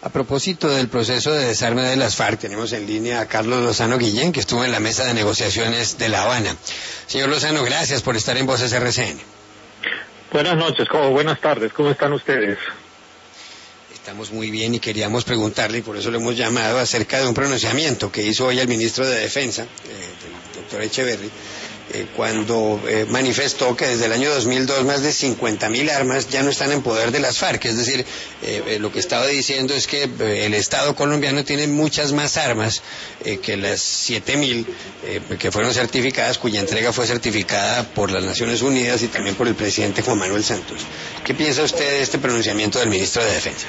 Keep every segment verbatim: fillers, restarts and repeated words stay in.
A propósito del proceso de desarme de las FARC, tenemos en línea a Carlos Lozano Guillén, que estuvo en la mesa de negociaciones de La Habana. Señor Lozano, gracias por estar en Voces R C N. Buenas noches, como buenas tardes, ¿cómo están ustedes? Estamos muy bien y queríamos preguntarle, y por eso lo hemos llamado, acerca de un pronunciamiento que hizo hoy el ministro de Defensa, eh, el doctor Echeverry, eh, cuando eh, manifestó que desde el año dos mil dos más de cincuenta mil armas ya no están en poder de las FARC. Es decir, eh, eh, lo que estaba diciendo es que eh, el Estado colombiano tiene muchas más armas eh, que las siete mil eh, que fueron certificadas, cuya entrega fue certificada por las Naciones Unidas y también por el presidente Juan Manuel Santos. ¿Qué piensa usted de este pronunciamiento del ministro de Defensa?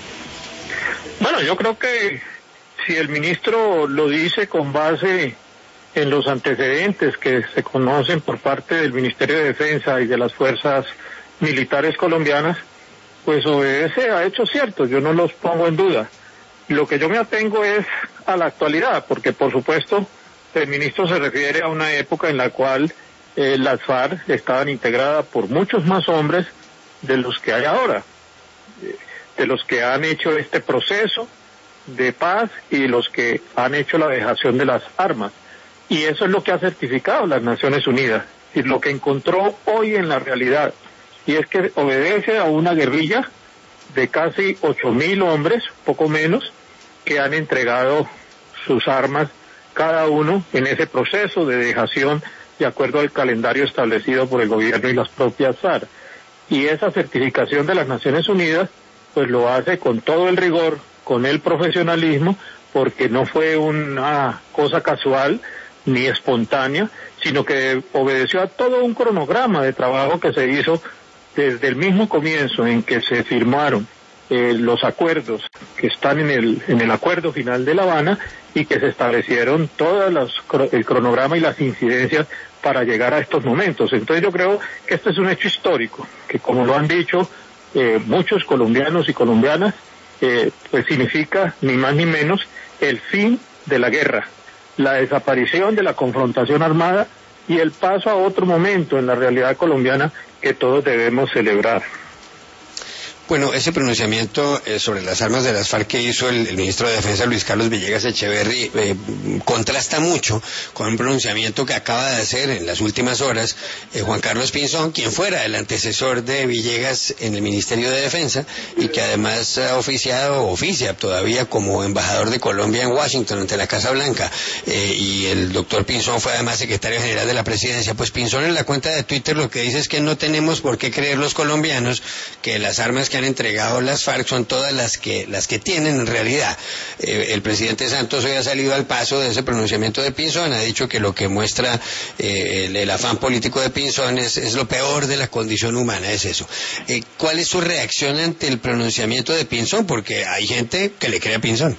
Bueno, yo creo que si el ministro lo dice con base en los antecedentes que se conocen por parte del Ministerio de Defensa y de las fuerzas militares colombianas, pues obedece a hechos ciertos, yo no los pongo en duda. Lo que yo me atengo es a la actualidad, porque por supuesto el ministro se refiere a una época en la cual eh, las FARC estaban integradas por muchos más hombres de los que hay ahora, de los que han hecho este proceso de paz y los que han hecho la dejación de las armas. Y eso es lo que ha certificado las Naciones Unidas, y lo que encontró hoy en la realidad, y es que obedece a una guerrilla de casi ocho mil hombres, poco menos, que han entregado sus armas, cada uno en ese proceso de dejación de acuerdo al calendario establecido por el gobierno y las propias FARC. Y esa certificación de las Naciones Unidas, pues lo hace con todo el rigor, con el profesionalismo, porque no fue una cosa casual ni espontánea, sino que obedeció a todo un cronograma de trabajo que se hizo desde el mismo comienzo en que se firmaron eh, los acuerdos que están en el en el acuerdo final de La Habana, y que se establecieron todas las el cronograma y las incidencias para llegar a estos momentos. Entonces yo creo que este es un hecho histórico, que como lo han dicho eh, muchos colombianos y colombianas, eh, pues significa ni más ni menos el fin de la guerra, la desaparición de la confrontación armada y el paso a otro momento en la realidad colombiana que todos debemos celebrar. Bueno, ese pronunciamiento eh, sobre las armas de las FARC que hizo el, el ministro de Defensa, Luis Carlos Villegas Echeverry, eh, contrasta mucho con un pronunciamiento que acaba de hacer en las últimas horas eh, Juan Carlos Pinzón, quien fuera el antecesor de Villegas en el Ministerio de Defensa y que además ha oficiado, oficia todavía como embajador de Colombia en Washington ante la Casa Blanca, eh, y el doctor Pinzón fue además secretario general de la presidencia. Pues Pinzón en la cuenta de Twitter lo que dice es que no tenemos por qué creer los colombianos que las armas que han entregado las FARC son todas las que las que tienen en realidad. Eh, el presidente Santos hoy ha salido al paso de ese pronunciamiento de Pinzón, ha dicho que lo que muestra eh, el, el afán político de Pinzón es, es lo peor de la condición humana, es eso. Eh, ¿Cuál es su reacción ante el pronunciamiento de Pinzón? Porque hay gente que le cree a Pinzón.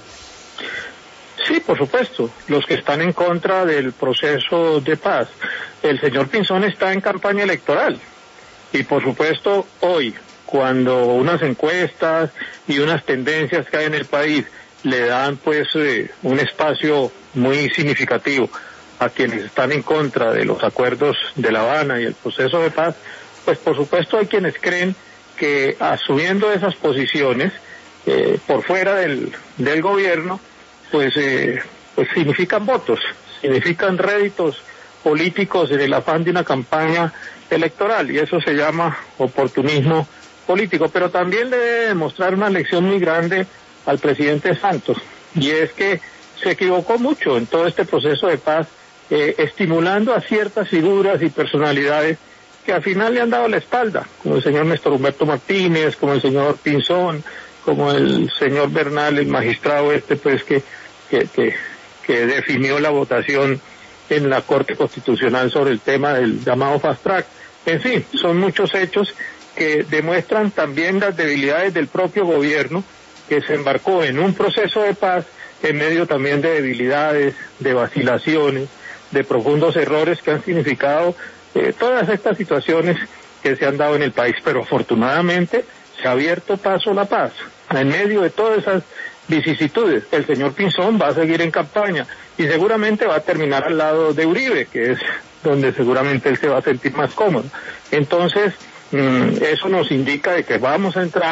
Sí, por supuesto, los que están en contra del proceso de paz. El señor Pinzón está en campaña electoral y por supuesto hoy, cuando unas encuestas y unas tendencias que hay en el país le dan pues eh, un espacio muy significativo a quienes están en contra de los acuerdos de La Habana y el proceso de paz, pues por supuesto hay quienes creen que asumiendo esas posiciones eh, por fuera del, del gobierno, pues, eh, pues significan votos, significan réditos políticos en el afán de una campaña electoral, y eso se llama oportunismo político. Pero también le debe demostrar una lección muy grande al presidente Santos, y es que se equivocó mucho en todo este proceso de paz, eh, estimulando a ciertas figuras y personalidades que al final le han dado la espalda, como el señor Néstor Humberto Martínez, como el señor Pinzón, como el señor Bernal, el magistrado este pues que, que, que, que definió la votación en la Corte Constitucional sobre el tema del llamado fast track. En fin, son muchos hechos que demuestran también las debilidades del propio gobierno, que se embarcó en un proceso de paz en medio también de debilidades, de vacilaciones, de profundos errores que han significado eh, todas estas situaciones que se han dado en el país. Pero afortunadamente se ha abierto paso a la paz. En medio de todas esas vicisitudes, el señor Pinzón va a seguir en campaña y seguramente va a terminar al lado de Uribe, que es donde seguramente él se va a sentir más cómodo. Entonces, mmm, eso nos indica de que vamos a entrar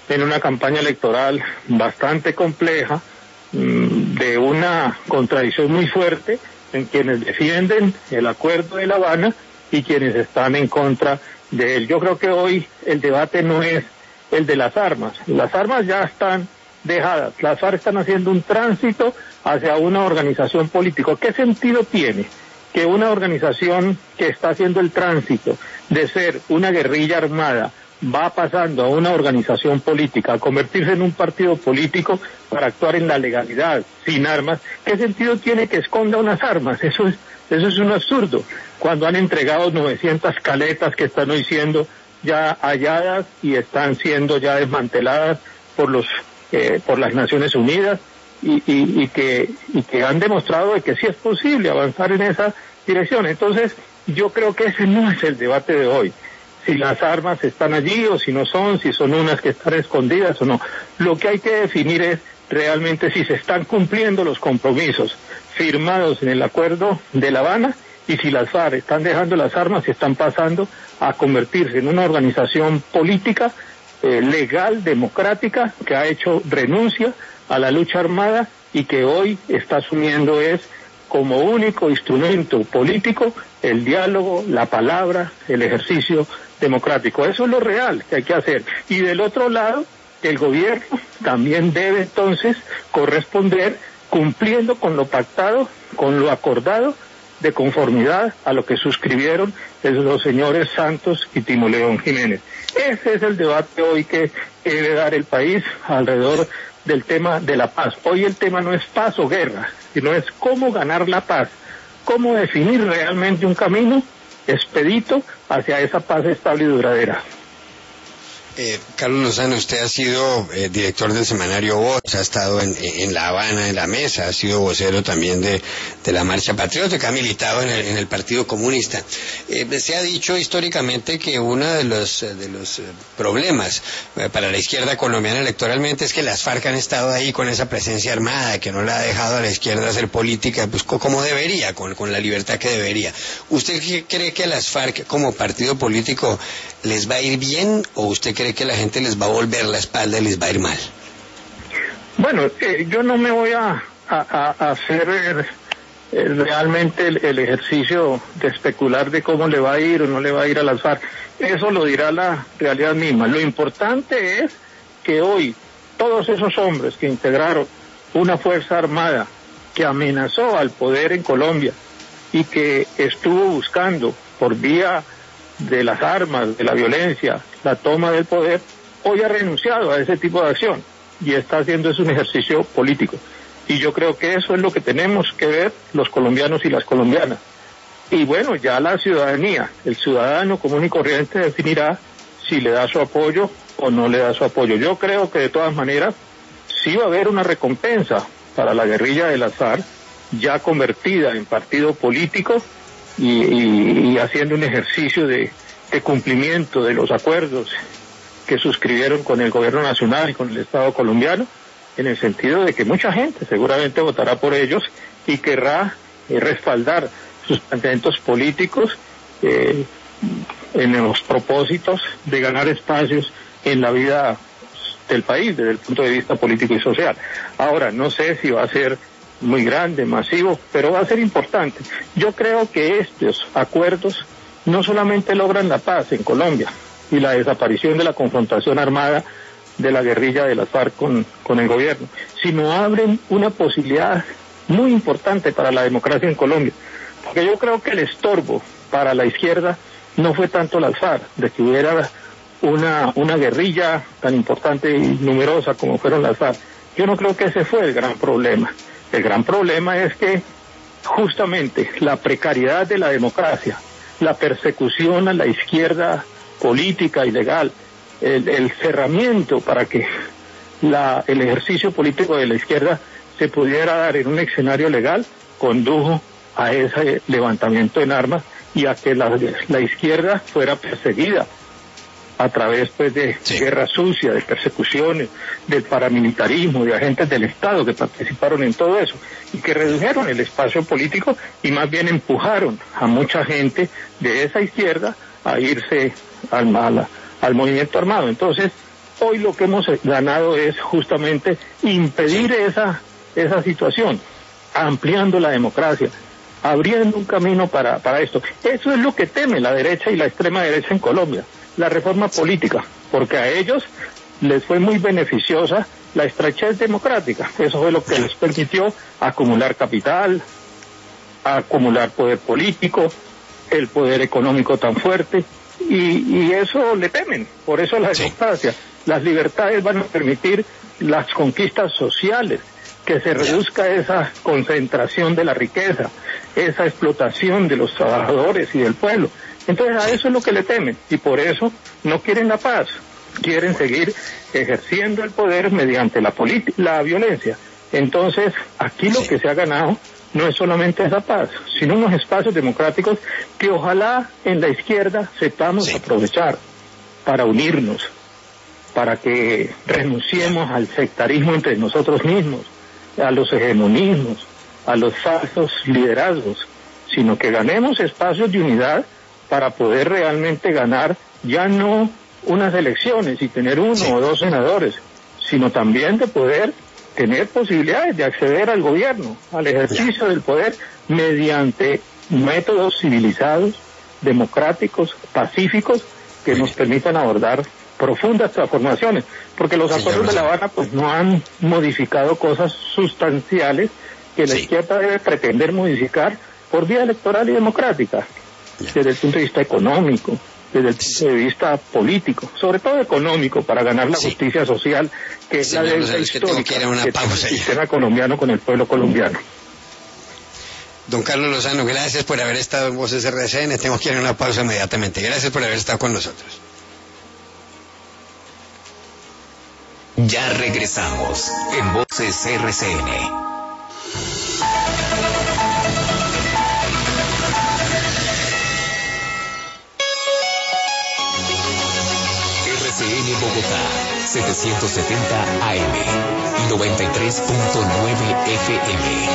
en una campaña electoral bastante compleja, de una contradicción muy fuerte en quienes defienden el acuerdo de La Habana y quienes están en contra de él. Yo creo que hoy el debate no es el de las armas. Las armas ya están dejadas. Las FARC están haciendo un tránsito hacia una organización política. ¿Qué sentido tiene que una organización que está haciendo el tránsito de ser una guerrilla armada va pasando a una organización política, a convertirse en un partido político para actuar en la legalidad, sin armas? ¿Qué sentido tiene que esconda unas armas? Eso es, eso es un absurdo. Cuando han entregado novecientas caletas que están hoy siendo ya halladas y están siendo ya desmanteladas por los eh, por las Naciones Unidas y, y, y que y que han demostrado de que sí es posible avanzar en esa dirección. Entonces, yo creo que ese no es el debate de hoy. Si las armas están allí o si no son, si son unas que están escondidas o no. Lo que hay que definir es realmente si se están cumpliendo los compromisos firmados en el acuerdo de La Habana y si las FARC están dejando las armas y están pasando a convertirse en una organización política, eh, legal, democrática, que ha hecho renuncia a la lucha armada y que hoy está asumiendo es como único instrumento político el diálogo, la palabra, el ejercicio democrático. Eso es lo real que hay que hacer. Y del otro lado, el gobierno también debe entonces corresponder cumpliendo con lo pactado, con lo acordado, de conformidad a lo que suscribieron los señores Santos y Timoleón Jiménez. Ese es el debate hoy que debe dar el país alrededor del tema de la paz. Hoy el tema no es paz o guerra, sino es cómo ganar la paz, cómo definir realmente un camino expedito hacia esa paz estable y duradera. Eh, Carlos Lozano, usted ha sido eh, director del semanario Voz, ha estado en, en La Habana, en la mesa, ha sido vocero también de, de la Marcha Patriótica, ha militado en el, en el Partido Comunista. Eh, se ha dicho históricamente que uno de los, de los problemas eh, para la izquierda colombiana electoralmente es que las FARC han estado ahí con esa presencia armada, que no la ha dejado a la izquierda hacer política pues como debería, con, con la libertad que debería. ¿Usted cree que a las FARC como partido político les va a ir bien o usted cree que la gente les va a volver la espalda y les va a ir mal? Bueno, eh, yo no me voy a, a, a hacer eh, realmente el, el ejercicio de especular de cómo le va a ir o no le va a ir a las FARC. Eso lo dirá la realidad misma. Lo importante es que hoy todos esos hombres que integraron una fuerza armada que amenazó al poder en Colombia y que estuvo buscando por vía de las armas, de la violencia, la toma del poder, hoy ha renunciado a ese tipo de acción y está haciendo es un ejercicio político. Y yo creo que eso es lo que tenemos que ver los colombianos y las colombianas. Y bueno, ya la ciudadanía, el ciudadano común y corriente definirá si le da su apoyo o no le da su apoyo. Yo creo que de todas maneras sí va a haber una recompensa para la guerrilla de las FARC, ya convertida en partido político, Y, y, y haciendo un ejercicio de, de cumplimiento de los acuerdos que suscribieron con el gobierno nacional y con el Estado colombiano, en el sentido de que mucha gente seguramente votará por ellos y querrá eh, respaldar sus planteamientos políticos eh, en los propósitos de ganar espacios en la vida del país desde el punto de vista político y social. Ahora, no sé si va a ser muy grande, masivo, pero va a ser importante. Yo creo que estos acuerdos no solamente logran la paz en Colombia y la desaparición de la confrontación armada de la guerrilla de las FARC con, con el gobierno, sino abren una posibilidad muy importante para la democracia en Colombia. Porque yo creo que el estorbo para la izquierda no fue tanto las FARC, de que hubiera una, una guerrilla tan importante y numerosa como fueron las FARC. Yo no creo que ese fue el gran problema. El gran problema es que justamente la precariedad de la democracia, la persecución a la izquierda política y legal, el, el cerramiento para que la, el ejercicio político de la izquierda se pudiera dar en un escenario legal, condujo a ese levantamiento en armas y a que la, la izquierda fuera perseguida a través pues de sí. guerra sucia, de persecuciones, del paramilitarismo, de agentes del Estado que participaron en todo eso y que redujeron el espacio político y más bien empujaron a mucha gente de esa izquierda a irse al, al, al movimiento armado. Entonces, Hoy lo que hemos ganado es justamente impedir esa, esa situación, ampliando la democracia, abriendo un camino para, para esto. Eso es lo que teme la derecha y la extrema derecha en Colombia, la reforma política, porque a ellos les fue muy beneficiosa la estrechez democrática. Eso fue lo que les permitió acumular capital, acumular poder político, el poder económico tan fuerte, y, y eso le temen. Por eso la democracia, las libertades van a permitir las conquistas sociales, que se reduzca esa concentración de la riqueza, esa explotación de los trabajadores y del pueblo. Entonces a eso es lo que le temen, y por eso no quieren la paz, quieren seguir ejerciendo el poder mediante la la violencia. Entonces aquí lo que se ha ganado no es solamente esa paz, sino unos espacios democráticos que ojalá en la izquierda sepamos sí. aprovechar para unirnos, para que renunciemos al sectarismo entre nosotros mismos, a los hegemonismos, a los falsos liderazgos, sino que ganemos espacios de unidad para poder realmente ganar ya no unas elecciones y tener uno sí. o dos senadores, sino también de poder tener posibilidades de acceder al gobierno, al ejercicio ya. del poder mediante métodos civilizados, democráticos, pacíficos, que sí. nos permitan abordar profundas transformaciones, porque los Señor acuerdos Rosa. de La Habana pues no han modificado cosas sustanciales que la sí. izquierda debe pretender modificar por vía electoral y democrática, ya. desde el punto de vista económico, desde el punto de vista político, sobre todo económico, para ganar la sí. justicia social, que es Señor, la deuda histórica que, que tiene el sistema colombiano con el pueblo colombiano. Don Carlos Lozano, gracias por haber estado en Voces R C N. Tengo que ir a una pausa inmediatamente. Gracias por haber estado con nosotros. Ya regresamos en Voces R C N. R C N Bogotá, setecientos setenta A M y noventa y tres punto nueve F M.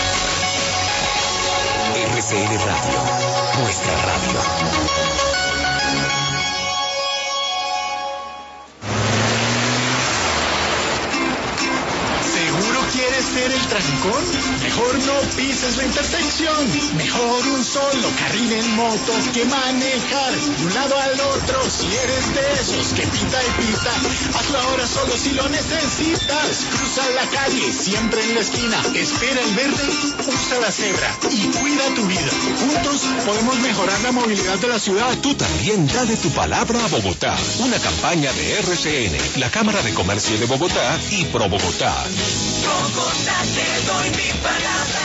R C N Radio, nuestra radio. ¿Quieres ser el trancón? Mejor no pises la intersección. Mejor un solo carril en moto que manejar de un lado al otro. Si eres de esos que pita y pita, hazlo ahora solo si lo necesitas. Cruza la calle, siempre en la esquina. Espera el verde, usa la cebra y cuida tu vida. Juntos podemos mejorar la movilidad de la ciudad. Tú también dale tu palabra a Bogotá. Una campaña de R C N, la Cámara de Comercio de Bogotá y Pro Bogotá. Bogotá, te doy mi palabra.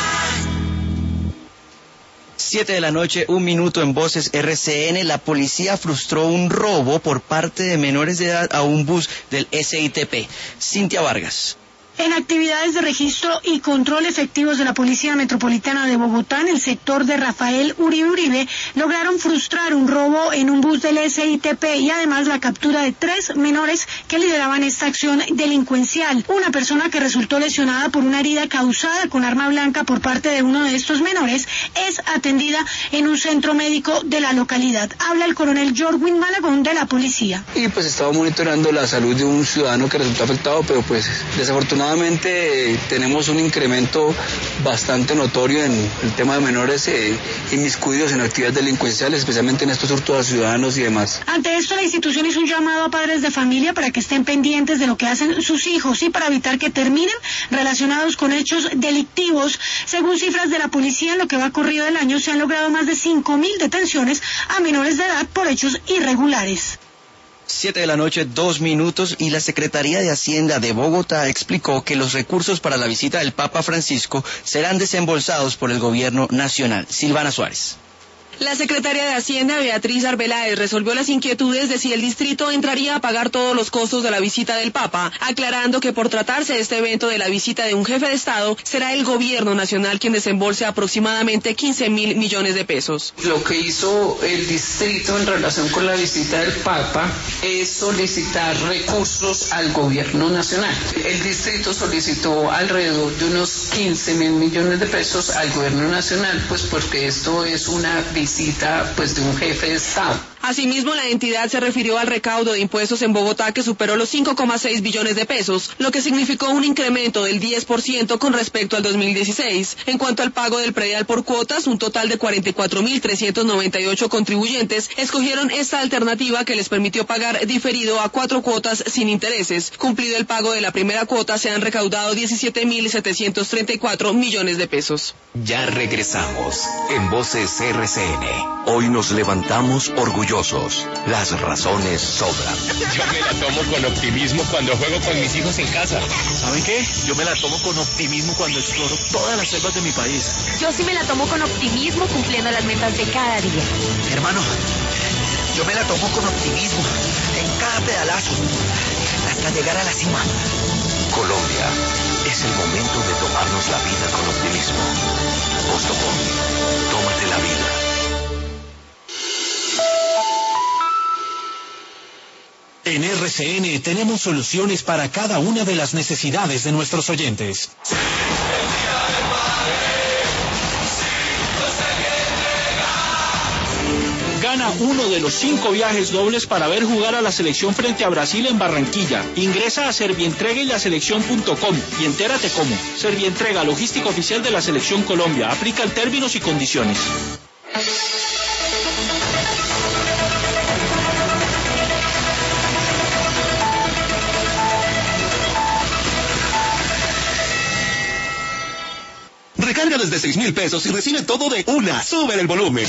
Siete de la noche, un minuto en Voces R C N. La policía frustró un robo por parte de menores de edad a un bus del S I T P. Cintia Vargas. En actividades de registro y control efectivos de la Policía Metropolitana de Bogotá, en el sector de Rafael Uribe Uribe, lograron frustrar un robo en un bus del S I T P y además la captura de tres menores que lideraban esta acción delincuencial. Una persona que resultó lesionada por una herida causada con arma blanca por parte de uno de estos menores es atendida en un centro médico de la localidad. Habla el coronel Jorwin Malagón de la policía. Y pues estaba monitoreando la salud de un ciudadano que resultó afectado, pero pues desafortunadamente Afortunadamente eh, tenemos un incremento bastante notorio en el tema de menores eh, inmiscuidos en actividades delincuenciales, especialmente en estos hurtos a ciudadanos y demás. Ante esto, la institución hizo un llamado a padres de familia para que estén pendientes de lo que hacen sus hijos y para evitar que terminen relacionados con hechos delictivos. Según cifras de la policía, en lo que va corrido del año se han logrado más de cinco mil detenciones a menores de edad por hechos irregulares. Siete de la noche, dos minutos, y la Secretaría de Hacienda de Bogotá explicó que los recursos para la visita del Papa Francisco serán desembolsados por el gobierno nacional. Silvana Suárez. La secretaria de Hacienda, Beatriz Arbeláez, resolvió las inquietudes de si el distrito entraría a pagar todos los costos de la visita del Papa, aclarando que por tratarse de este evento de la visita de un jefe de Estado, será el gobierno nacional quien desembolse aproximadamente quince mil millones de pesos. Lo que hizo el distrito en relación con la visita del Papa es solicitar recursos al gobierno nacional. El distrito solicitó alrededor de unos quince mil millones de pesos al gobierno nacional, pues porque esto es una visita visita pues de un jefe de Estado. Asimismo, la entidad se refirió al recaudo de impuestos en Bogotá, que superó los cinco coma seis billones de pesos, lo que significó un incremento del diez por ciento con respecto al dos mil dieciséis. En cuanto al pago del predial por cuotas, un total de cuarenta y cuatro mil trescientos noventa y ocho contribuyentes escogieron esta alternativa, que les permitió pagar diferido a cuatro cuotas sin intereses. Cumplido el pago de la primera cuota, se han recaudado diecisiete mil setecientos treinta y cuatro millones de pesos. Ya regresamos en Voces R C N. Hoy nos levantamos orgullosos. Las razones sobran. Yo me la tomo con optimismo cuando juego con mis hijos en casa. ¿Saben qué? Yo me la tomo con optimismo cuando exploro todas las selvas de mi país. Yo sí me la tomo con optimismo cumpliendo las metas de cada día. Hermano, yo me la tomo con optimismo en cada pedalazo hasta llegar a la cima. Colombia, es el momento de tomarnos la vida con optimismo. Postobón, tómate la vida. En R C N tenemos soluciones para cada una de las necesidades de nuestros oyentes. Gana uno de los cinco viajes dobles para ver jugar a la selección frente a Brasil en Barranquilla. Ingresa a Servientrega y la selección punto com y entérate cómo. Servientrega, logística oficial de la Selección Colombia. Aplican términos y condiciones. Recarga desde seis mil pesos y recibe todo de una. Sube el volumen.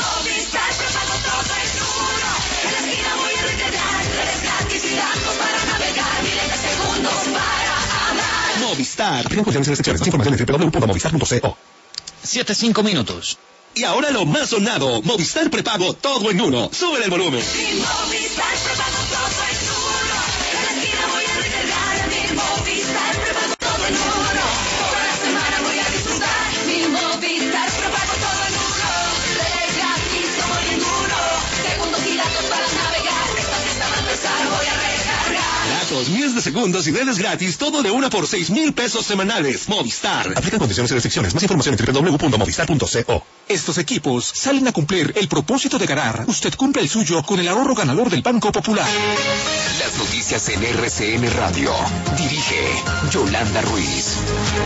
Movistar. Aplican condiciones y restricciones. Más información en doble u doble u doble u punto movistar punto co. Siete, cinco minutos. Y ahora lo más sonado. Movistar prepago todo en uno. Sube el volumen. Movistar prepago todo en uno. En la esquina voy a recargar. Mi Movistar prepago todo en uno. Toda la semana voy a disfrutar. Mi Movistar prepago todo en uno. De gratis como ninguno. Segundos y datos para navegar. Esta fiesta va a empezar, voy a recargar. Datos, miles de segundos y redes gratis. Todo de una por seis mil pesos semanales. Movistar. Aplican condiciones y restricciones. Más información en doble u doble u doble u punto movistar punto co. Estos equipos salen a cumplir el propósito de ganar. Usted cumple el suyo con el ahorro ganador del Banco Popular. Las noticias en R C N Radio. Dirige Yolanda Ruiz.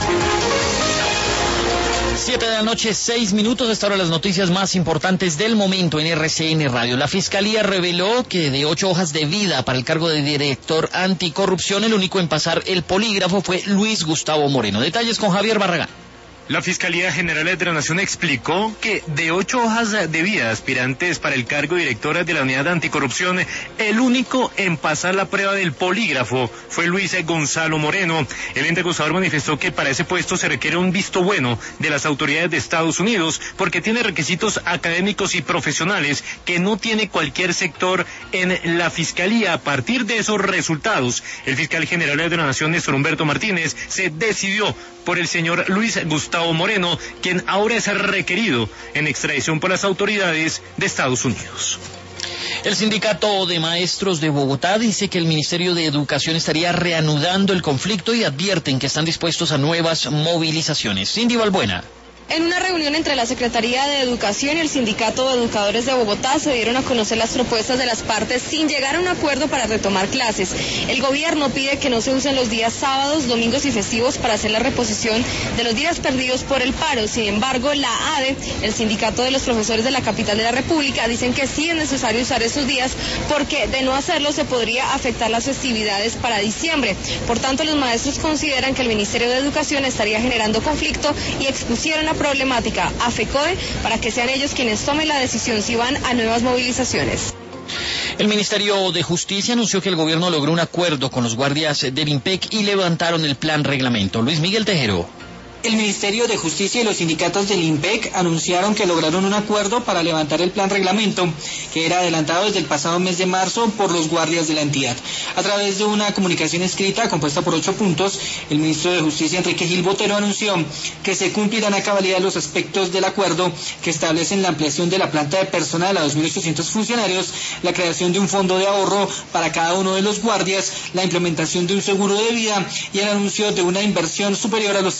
Siete de la noche, seis minutos. Hasta ahora las noticias más importantes del momento en R C N Radio. La Fiscalía reveló que de ocho hojas de vida para el cargo de director anticorrupción, el único en pasar el polígrafo fue Luis Gustavo Moreno. Detalles con Javier Barragán. La Fiscalía General de la Nación explicó que de ocho hojas de vida aspirantes para el cargo de directora de la Unidad Anticorrupción, el único en pasar la prueba del polígrafo fue Luis Gonzalo Moreno. El ente acusador manifestó que para ese puesto se requiere un visto bueno de las autoridades de Estados Unidos porque tiene requisitos académicos y profesionales que no tiene cualquier sector en la Fiscalía. A partir de esos resultados, el fiscal general de la Nación, Néstor Humberto Martínez, se decidió por el señor Luis Gustavo Moreno, quien ahora es requerido en extradición por las autoridades de Estados Unidos. El sindicato de maestros de Bogotá dice que el Ministerio de Educación estaría reanudando el conflicto y advierten que están dispuestos a nuevas movilizaciones. Cindy Balbuena. En una reunión entre la Secretaría de Educación y el Sindicato de Educadores de Bogotá se dieron a conocer las propuestas de las partes sin llegar a un acuerdo para retomar clases. El gobierno pide que no se usen los días sábados, domingos y festivos para hacer la reposición de los días perdidos por el paro. Sin embargo, la A D E, el Sindicato de los Profesores de la Capital de la República, dicen que sí es necesario usar esos días porque de no hacerlo se podría afectar las festividades para diciembre. Por tanto, los maestros consideran que el Ministerio de Educación estaría generando conflicto y expusieron la problemática a FECODE para que sean ellos quienes tomen la decisión si van a nuevas movilizaciones. El Ministerio de Justicia anunció que el gobierno logró un acuerdo con los guardias del IMPEC y levantaron el plan reglamento. Luis Miguel Tejero. El Ministerio de Justicia y los sindicatos del IMPEC anunciaron que lograron un acuerdo para levantar el plan reglamento, que era adelantado desde el pasado mes de marzo por los guardias de la entidad. A través de una comunicación escrita compuesta por ocho puntos, el ministro de Justicia, Enrique Gil Botero, anunció que se cumplirán a cabalidad los aspectos del acuerdo que establecen la ampliación de la planta de personal a dos mil ochocientos funcionarios, la creación de un fondo de ahorro para cada uno de los guardias, la implementación de un seguro de vida y el anuncio de una inversión superior a los setenta mil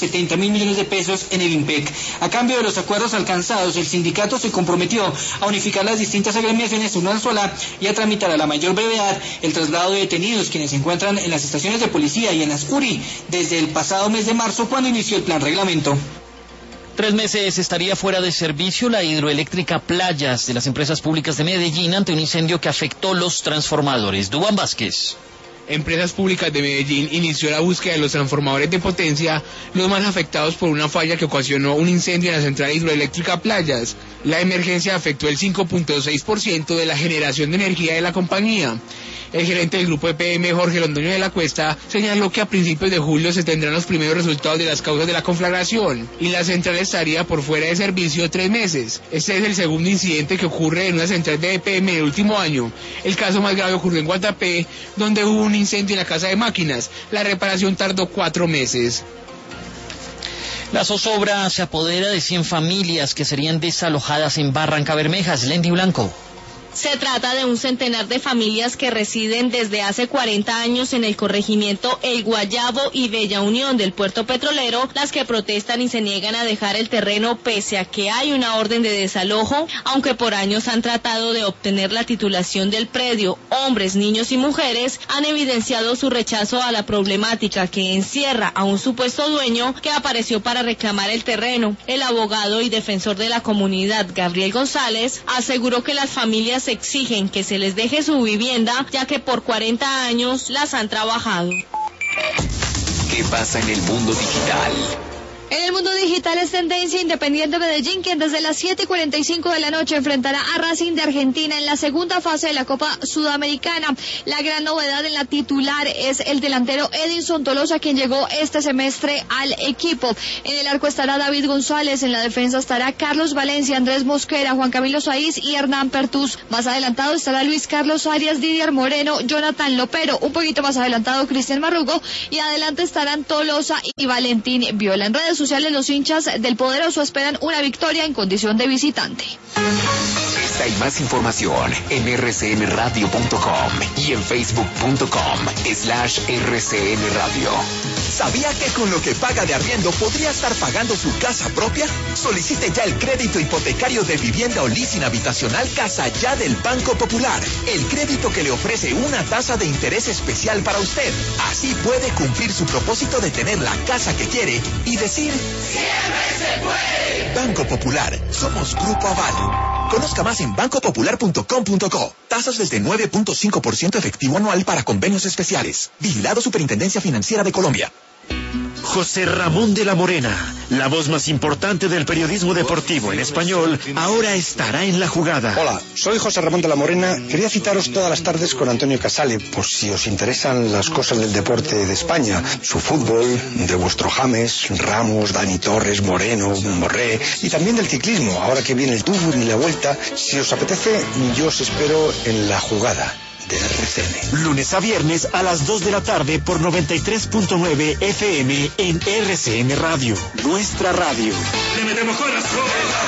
mil millones de pesos en el IMPEC. A cambio de los acuerdos alcanzados, el sindicato se comprometió a unificar las distintas agremiaciones en una sola y a tramitar a la mayor brevedad el traslado de detenidos quienes se encuentran en las estaciones de policía y en las U R I desde el pasado mes de marzo, cuando inició el plan reglamento. Tres meses estaría fuera de servicio la hidroeléctrica Playas de las empresas públicas de Medellín ante un incendio que afectó los transformadores. Duván Vázquez. Empresas Públicas de Medellín inició la búsqueda de los transformadores de potencia, los más afectados por una falla que ocasionó un incendio en la central hidroeléctrica Playas. La emergencia afectó el cinco punto seis por ciento de la generación de energía de la compañía. El gerente del grupo E P M, Jorge Londoño de la Cuesta, señaló que a principios de julio se tendrán los primeros resultados de las causas de la conflagración y la central estaría por fuera de servicio tres meses. Este es el segundo incidente que ocurre en una central de E P M en el último año. El caso más grave ocurrió en Guatapé, donde hubo un incendio en la casa de máquinas. La reparación tardó cuatro meses. La zozobra se apodera de cien familias que serían desalojadas en Barrancabermejas. Lendy Blanco. Se trata de un centenar de familias que residen desde hace cuarenta años en el corregimiento El Guayabo y Bella Unión del puerto petrolero, las que protestan y se niegan a dejar el terreno pese a que hay una orden de desalojo, aunque por años han tratado de obtener la titulación del predio. Hombres, niños y mujeres han evidenciado su rechazo a la problemática que encierra a un supuesto dueño que apareció para reclamar el terreno. El abogado y defensor de la comunidad, Gabriel González, aseguró que las familias exigen que se les deje su vivienda, ya que por cuarenta años las han trabajado. ¿Qué pasa en el mundo digital? En el mundo digital es tendencia Independiente Medellín, quien desde las siete y cuarenta y cinco de la noche enfrentará a Racing de Argentina en la segunda fase de la Copa Sudamericana. La gran novedad en la titular es el delantero Edinson Tolosa, quien llegó este semestre al equipo. En el arco estará David González, en la defensa estará Carlos Valencia, Andrés Mosquera, Juan Camilo Saiz y Hernán Pertús. Más adelantado estará Luis Carlos Arias, Didier Moreno, Jonathan Lopero, un poquito más adelantado Cristian Marrugo, y adelante estarán Tolosa y Valentín Viola. En redes sociales, los hinchas del Poderoso esperan una victoria en condición de visitante. Esta y más información en r c n radio punto com y en facebook punto com slash r c n radio. ¿Sabía que con lo que paga de arriendo podría estar pagando su casa propia? Solicite ya el crédito hipotecario de vivienda o leasing habitacional Casa Ya del Banco Popular. El crédito que le ofrece una tasa de interés especial para usted. Así puede cumplir su propósito de tener la casa que quiere y decir ¡siempre se puede! Banco Popular. Somos Grupo Aval. Conozca más en banco popular punto com punto co. Tasas desde nueve punto cinco por ciento efectivo anual para convenios especiales. Vigilado Superintendencia Financiera de Colombia. José Ramón de la Morena, la voz más importante del periodismo deportivo en español, ahora estará en la jugada. Hola, soy José Ramón de la Morena. Quería citaros todas las tardes con Antonio Casale, por si os interesan las cosas del deporte de España, su fútbol, de vuestro James, Ramos, Dani Torres, Moreno, Morré, y también del ciclismo, ahora que viene el Tour y la Vuelta. Si os apetece, yo os espero en la jugada de R C N. Lunes a viernes a las dos de la tarde por noventa y tres punto nueve F M en R C N Radio, nuestra radio. Le metemos corazón.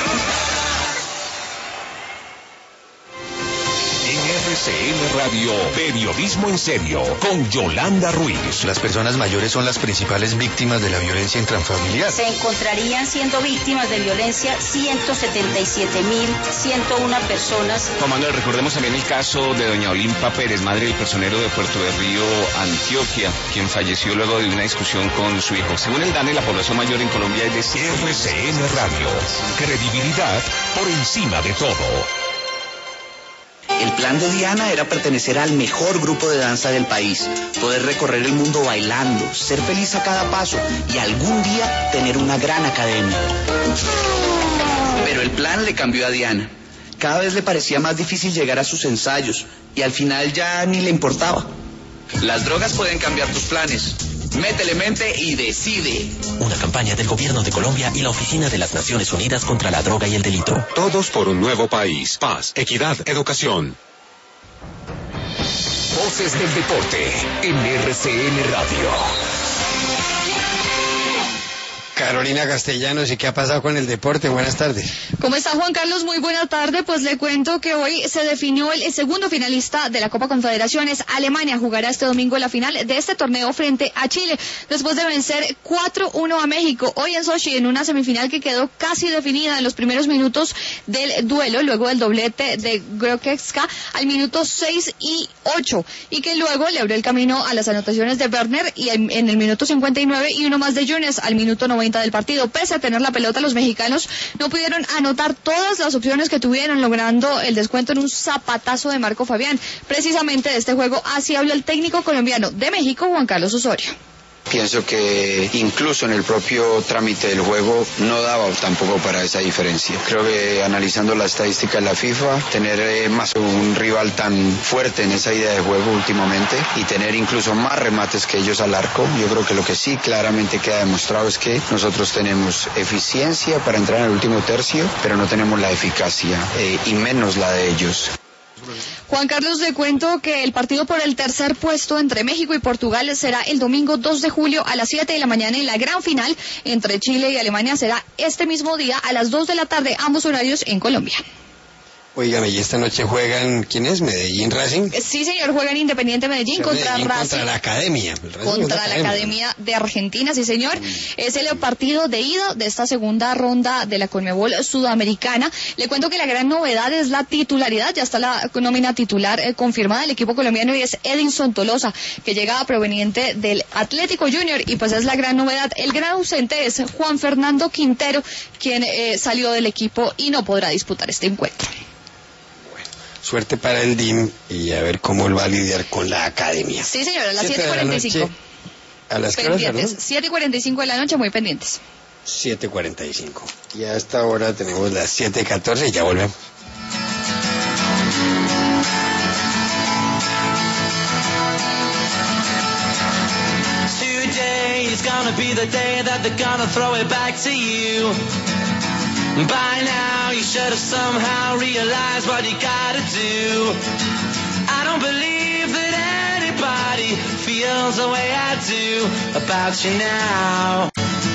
R C N Radio, Periodismo en Serio, con Yolanda Ruiz. Las personas mayores son las principales víctimas de la violencia intrafamiliar. Se encontrarían siendo víctimas de violencia ciento setenta y siete mil ciento uno personas. Comando, recordemos también el caso de doña Olimpa Pérez, madre del personero de Puerto de Río, Antioquia, quien falleció luego de una discusión con su hijo. Según el DANE, la población mayor en Colombia es de R C N Radio, credibilidad por encima de todo. El plan de Diana era pertenecer al mejor grupo de danza del país, poder recorrer el mundo bailando, ser feliz a cada paso y algún día tener una gran academia. Pero el plan le cambió a Diana. Cada vez le parecía más difícil llegar a sus ensayos y al final ya ni le importaba. Las drogas pueden cambiar tus planes. Métele mente y decide. Una campaña del Gobierno de Colombia y la Oficina de las Naciones Unidas contra la Droga y el Delito. Todos por un nuevo país. Paz, equidad, educación. Voces del deporte en R C N Radio. Carolina Castellanos, ¿y qué ha pasado con el deporte? Buenas tardes. ¿Cómo está, Juan Carlos? Muy buena tarde. Pues le cuento que hoy se definió el segundo finalista de la Copa Confederaciones. Alemania jugará este domingo la final de este torneo frente a Chile, después de vencer cuatro uno a México. Hoy en Sochi, en una semifinal que quedó casi definida en los primeros minutos del duelo, luego del doblete de Goretzka al minuto seis y ocho, y que luego le abrió el camino a las anotaciones de Werner y en el minuto cincuenta y nueve y uno más de Yunes al minuto noventa del partido. Pese a tener la pelota, los mexicanos no pudieron anotar todas las opciones que tuvieron, logrando el descuento en un zapatazo de Marco Fabián. Precisamente de este juego así habló el técnico colombiano de México, Juan Carlos Osorio. Pienso que incluso en el propio trámite del juego no daba tampoco para esa diferencia. Creo que analizando la estadística de la FIFA, tener eh, más un rival tan fuerte en esa idea de juego últimamente y tener incluso más remates que ellos al arco, yo creo que lo que sí claramente queda demostrado es que nosotros tenemos eficiencia para entrar en el último tercio, pero no tenemos la eficacia eh, y menos la de ellos. Juan Carlos, le cuento que el partido por el tercer puesto entre México y Portugal será el domingo dos de julio a las siete de la mañana, y la gran final entre Chile y Alemania será este mismo día a las dos de la tarde, ambos horarios en Colombia. Óigame, ¿y esta noche juegan, quién es? ¿Medellín Racing? Sí, señor, juegan Independiente Medellín, o sea, contra Medellín Racing. Contra la Academia. Contra la Academia. Academia de Argentina, sí, señor. Mm. Es el partido de ida de esta segunda ronda de la Conmebol Sudamericana. Le cuento que la gran novedad es la titularidad, ya está la nómina titular eh, confirmada del equipo colombiano, y es Edinson Tolosa, que llega proveniente del Atlético Junior, y pues es la gran novedad. El gran ausente es Juan Fernando Quintero, quien eh, salió del equipo y no podrá disputar este encuentro. Suerte para el D I M y a ver cómo él va a lidiar con la academia. Sí, señor, a las siete y cuarenta y cinco. ¿A las qué horas, no? siete y cuarenta y cinco de la noche, muy pendientes. siete y cuarenta y cinco. Y a esta hora tenemos las siete y catorce y ya volvemos. Today is gonna be the day that they're gonna throw it back to you. By now you should have somehow realized what you gotta do. I don't believe that anybody feels the way I do about you now.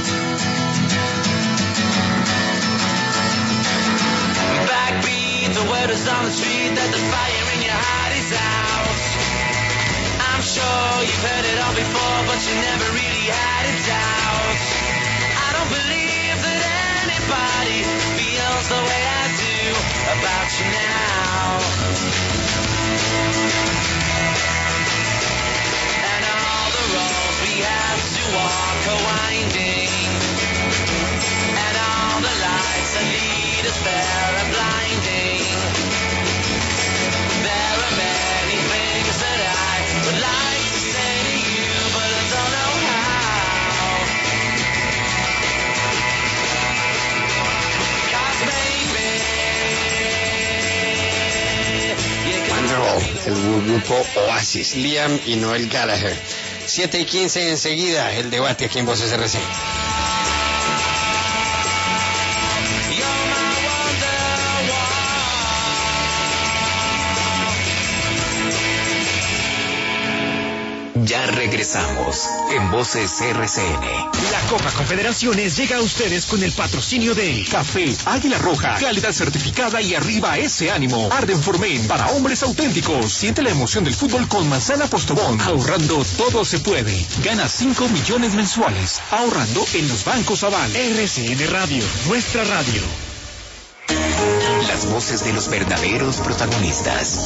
Backbeat, the word is on the street that the fire in your heart is out. I'm sure you've heard it all before, but you never really had a doubt. I don't believe that anybody feels the way I do about you now. And all the roads we have to walk are winding, and all the lights that lead us there are blinding. There are many things that I would like to say to you, but I don't know how. El grupo Oasis, Liam y Noel Gallagher. siete y quince enseguida, el debate aquí en Voces R C. Ya regresamos en Voces R C N. La Copa Confederaciones llega a ustedes con el patrocinio de Café Águila Roja, calidad certificada y arriba ese ánimo. Arden Formen, para hombres auténticos. Siente la emoción del fútbol con Manzana Postobón. Ahorrando todo se puede. Gana cinco millones mensuales, ahorrando en los bancos Aval. R C N Radio, nuestra radio. Las voces de los verdaderos protagonistas.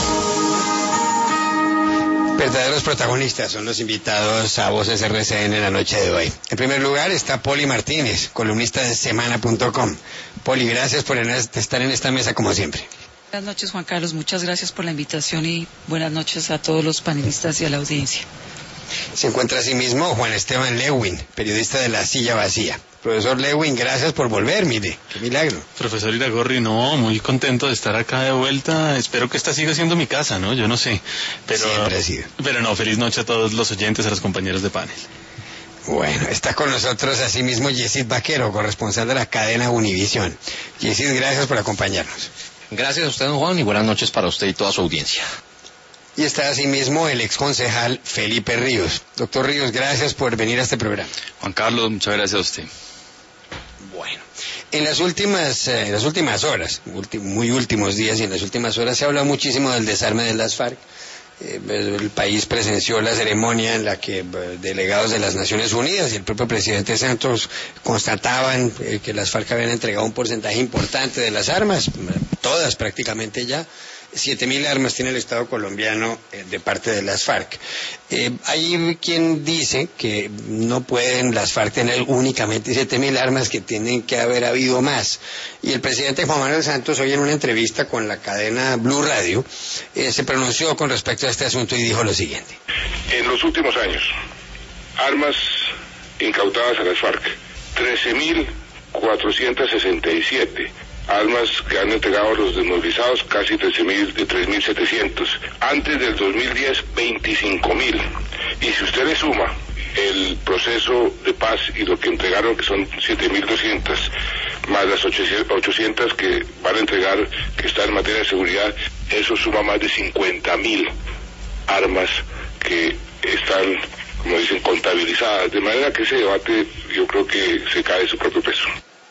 Verdaderos protagonistas son los invitados a Voces R C N en la noche de hoy. En primer lugar está Poli Martínez, columnista de semana punto com. Poli, gracias por estar en esta mesa como siempre. Buenas noches, Juan Carlos, muchas gracias por la invitación y buenas noches a todos los panelistas y a la audiencia. Se encuentra asimismo Juan Esteban Lewin, periodista de La Silla Vacía. Profesor Lewin, gracias por volver, mire, qué milagro. Profesor Iragorri, no, muy contento de estar acá de vuelta. Espero que esta siga siendo mi casa, ¿no? Yo no sé. Pero, Siempre ha sido. Pero no, feliz noche a todos los oyentes, a los compañeros de panel. Bueno, está con nosotros asimismo Yesid Vaquero, corresponsal de la cadena Univisión. Yesid, gracias por acompañarnos. Gracias a usted, don Juan, y buenas noches para usted y toda su audiencia. Y está asimismo el exconcejal Felipe Ríos. Doctor Ríos, gracias por venir a este programa. Juan Carlos, muchas gracias a usted. En las últimas, eh, en las últimas horas, ulti- muy últimos días y en las últimas horas se habla muchísimo del desarme de las FARC. Eh, el país presenció la ceremonia en la que eh, delegados de las Naciones Unidas y el propio presidente Santos constataban eh, que las FARC habían entregado un porcentaje importante de las armas, todas prácticamente ya. Siete mil armas tiene el Estado colombiano eh, de parte de las FARC. Eh, hay quien dice que no pueden las FARC tener únicamente siete mil armas, que tienen que haber habido más. Y el presidente Juan Manuel Santos, hoy en una entrevista con la cadena Blue Radio, eh, se pronunció con respecto a este asunto y dijo lo siguiente. En los últimos años, armas incautadas a las FARC, trece mil cuatrocientos sesenta y siete. Armas que han entregado los desmovilizados, casi trece mil, de tres mil setecientos. Antes del dos mil diez, veinticinco mil. Y si usted le suma el proceso de paz y lo que entregaron, que son siete mil doscientos, más las ochocientas que van a entregar, que están en materia de seguridad, eso suma más de cincuenta mil armas que están, como dicen, contabilizadas. De manera que ese debate yo creo que se cae de su propio peso.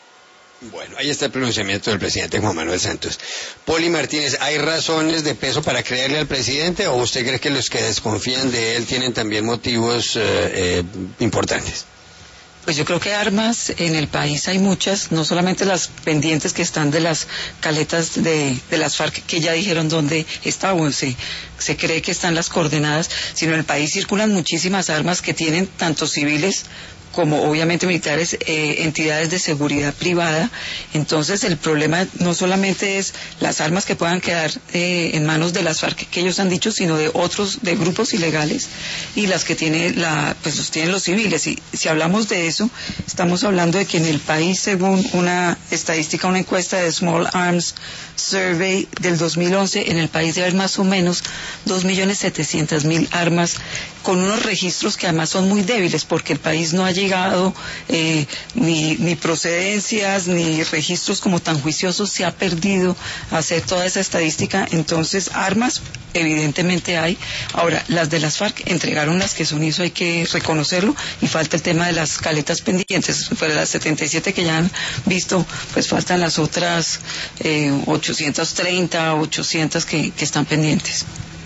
Bueno, ahí está el pronunciamiento del presidente Juan Manuel Santos. Poli Martínez, ¿hay razones de peso para creerle al presidente o usted cree que los que desconfían de él tienen también motivos eh, eh, importantes? Pues yo creo que armas en el país hay muchas, no solamente las pendientes que están de las caletas de, de las FARC, que ya dijeron dónde está, o se, se cree que están las coordenadas, sino en el país circulan muchísimas armas que tienen tanto civiles como obviamente militares, eh, entidades de seguridad privada. Entonces el problema no solamente es las armas que puedan quedar eh, en manos de las FARC, que ellos han dicho, sino de otros, de grupos ilegales, y las que tiene la, pues los tienen los civiles. Y si hablamos de eso, estamos hablando de que en el país, según una estadística, una encuesta de Small Arms Survey del dos mil once, en el país debe haber más o menos dos millones setecientas mil armas, con unos registros que además son muy débiles, porque el país no ha llegado eh, ni, ni procedencias ni registros como tan juiciosos, se ha perdido hacer toda esa estadística. Entonces armas evidentemente hay. Ahora, las de las FARC entregaron las que son, y eso hay que reconocerlo, y falta el tema de las caletas pendientes. Fuera de las setenta y siete que ya han visto, pues faltan las otras eh, ochocientas treinta, ochocientas que, que están pendientes.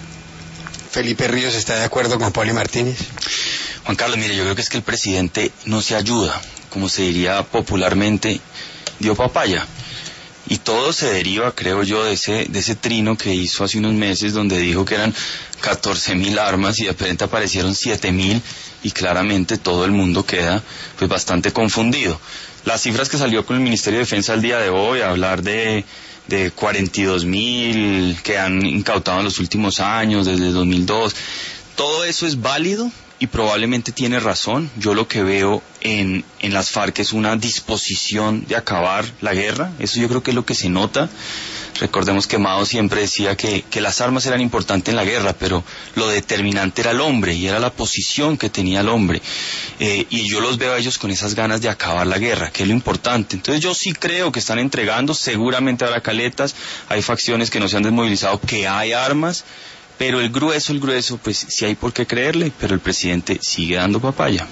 Felipe Ríos está de acuerdo con Poli Martínez. Juan Carlos, mire, yo creo que es que el presidente no se ayuda, como se diría popularmente, dio papaya. Y todo se deriva, creo yo, de ese, de ese trino que hizo hace unos meses, donde dijo que eran catorce mil armas y de repente aparecieron siete mil, y claramente todo el mundo queda pues bastante confundido. Las cifras que salió con el Ministerio de Defensa el día de hoy, a hablar de de cuarenta y dos mil que han incautado en los últimos años, desde dos mil dos, todo eso es válido y probablemente tiene razón. Yo lo que veo en, en las FARC es una disposición de acabar la guerra, eso yo creo que es lo que se nota. Recordemos que Mao siempre decía que, que las armas eran importantes en la guerra, pero lo determinante era el hombre, y era la posición que tenía el hombre. Eh, y yo los veo a ellos con esas ganas de acabar la guerra, que es lo importante. Entonces yo sí creo que están entregando, seguramente habrá caletas, hay facciones que no se han desmovilizado, que hay armas, pero el grueso, el grueso, pues sí hay por qué creerle, pero el presidente sigue dando papaya.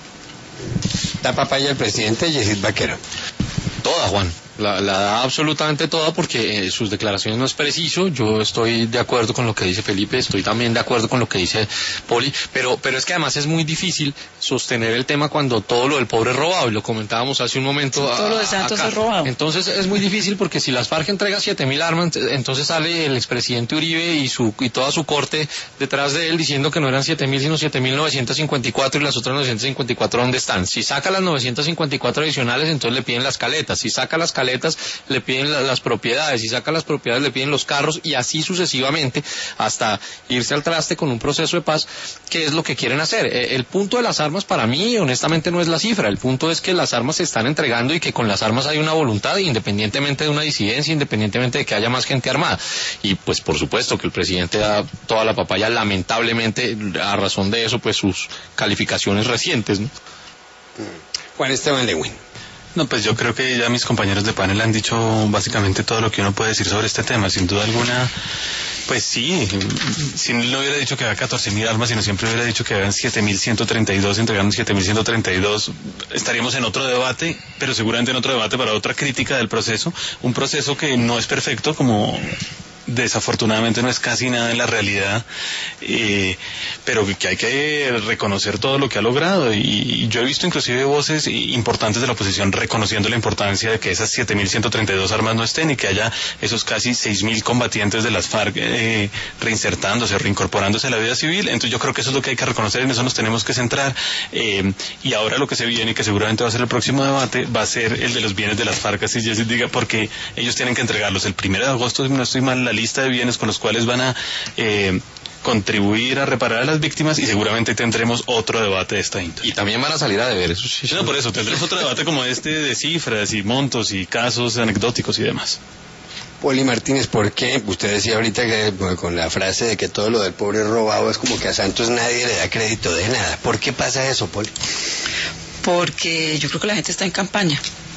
Da papaya el presidente Yesid Vaquero. Toda, Juan. La, la da absolutamente toda, porque eh, sus declaraciones no es preciso. Yo estoy de acuerdo con lo que dice Felipe, estoy también de acuerdo con lo que dice Poli, pero pero es que además es muy difícil sostener el tema cuando todo lo del pobre es robado, y lo comentábamos hace un momento. Todo lo de Santos acá. es robado. Entonces es muy difícil, porque si las FARC entrega siete mil armas, entonces sale el expresidente Uribe y su y toda su corte detrás de él diciendo que no eran siete mil sino siete mil novecientos cincuenta y cuatro, y las otras novecientos cincuenta y cuatro ¿dónde están? Si saca las novecientos cincuenta y cuatro adicionales, entonces le piden las caletas. Si saca las caletas, le piden la, las propiedades. Si saca las propiedades, le piden los carros, y así sucesivamente hasta irse al traste con un proceso de paz, que es lo que quieren hacer. Eh, el punto de las armas para mí honestamente no es la cifra, el punto es que las armas se están entregando y que con las armas hay una voluntad, independientemente de una disidencia, independientemente de que haya más gente armada. Y pues por supuesto que el presidente da toda la papaya, lamentablemente, a razón de eso, pues sus calificaciones recientes, ¿no? Juan Esteban Lewin. No, pues yo creo que ya mis compañeros de panel han dicho básicamente todo lo que uno puede decir sobre este tema. Sin duda alguna, pues sí, si no hubiera dicho que había catorce mil armas, sino siempre hubiera dicho que habían siete mil ciento treinta y dos, entregaron siete mil ciento treinta y dos, estaríamos en otro debate, pero seguramente en otro debate para otra crítica del proceso. Un proceso que no es perfecto, como desafortunadamente no es casi nada en la realidad, eh, pero que hay que reconocer todo lo que ha logrado, y yo he visto inclusive voces importantes de la oposición reconociendo la importancia de que esas siete mil ciento treinta y dos armas no estén y que haya esos casi seis mil combatientes de las FARC eh, reinsertándose, reincorporándose a la vida civil. Entonces yo creo que eso es lo que hay que reconocer, en eso nos tenemos que centrar, eh, y ahora lo que se viene y que seguramente va a ser el próximo debate va a ser el de los bienes de las FARC, así Jessy diga, porque ellos tienen que entregarlos el primero de agosto, si no estoy mal, la lista de bienes con los cuales van a eh, contribuir a reparar a las víctimas, y seguramente tendremos otro debate de esta índole. Y también van a salir a deber, eso sí. No, por eso, tendremos otro debate como este de cifras y montos y casos anecdóticos y demás. Poli Martínez, ¿por qué? Usted decía ahorita que bueno, con la frase de que todo lo del pobre robado es como que a Santos nadie le da crédito de nada. ¿Por qué pasa eso, Poli? Porque yo creo que la gente está en campaña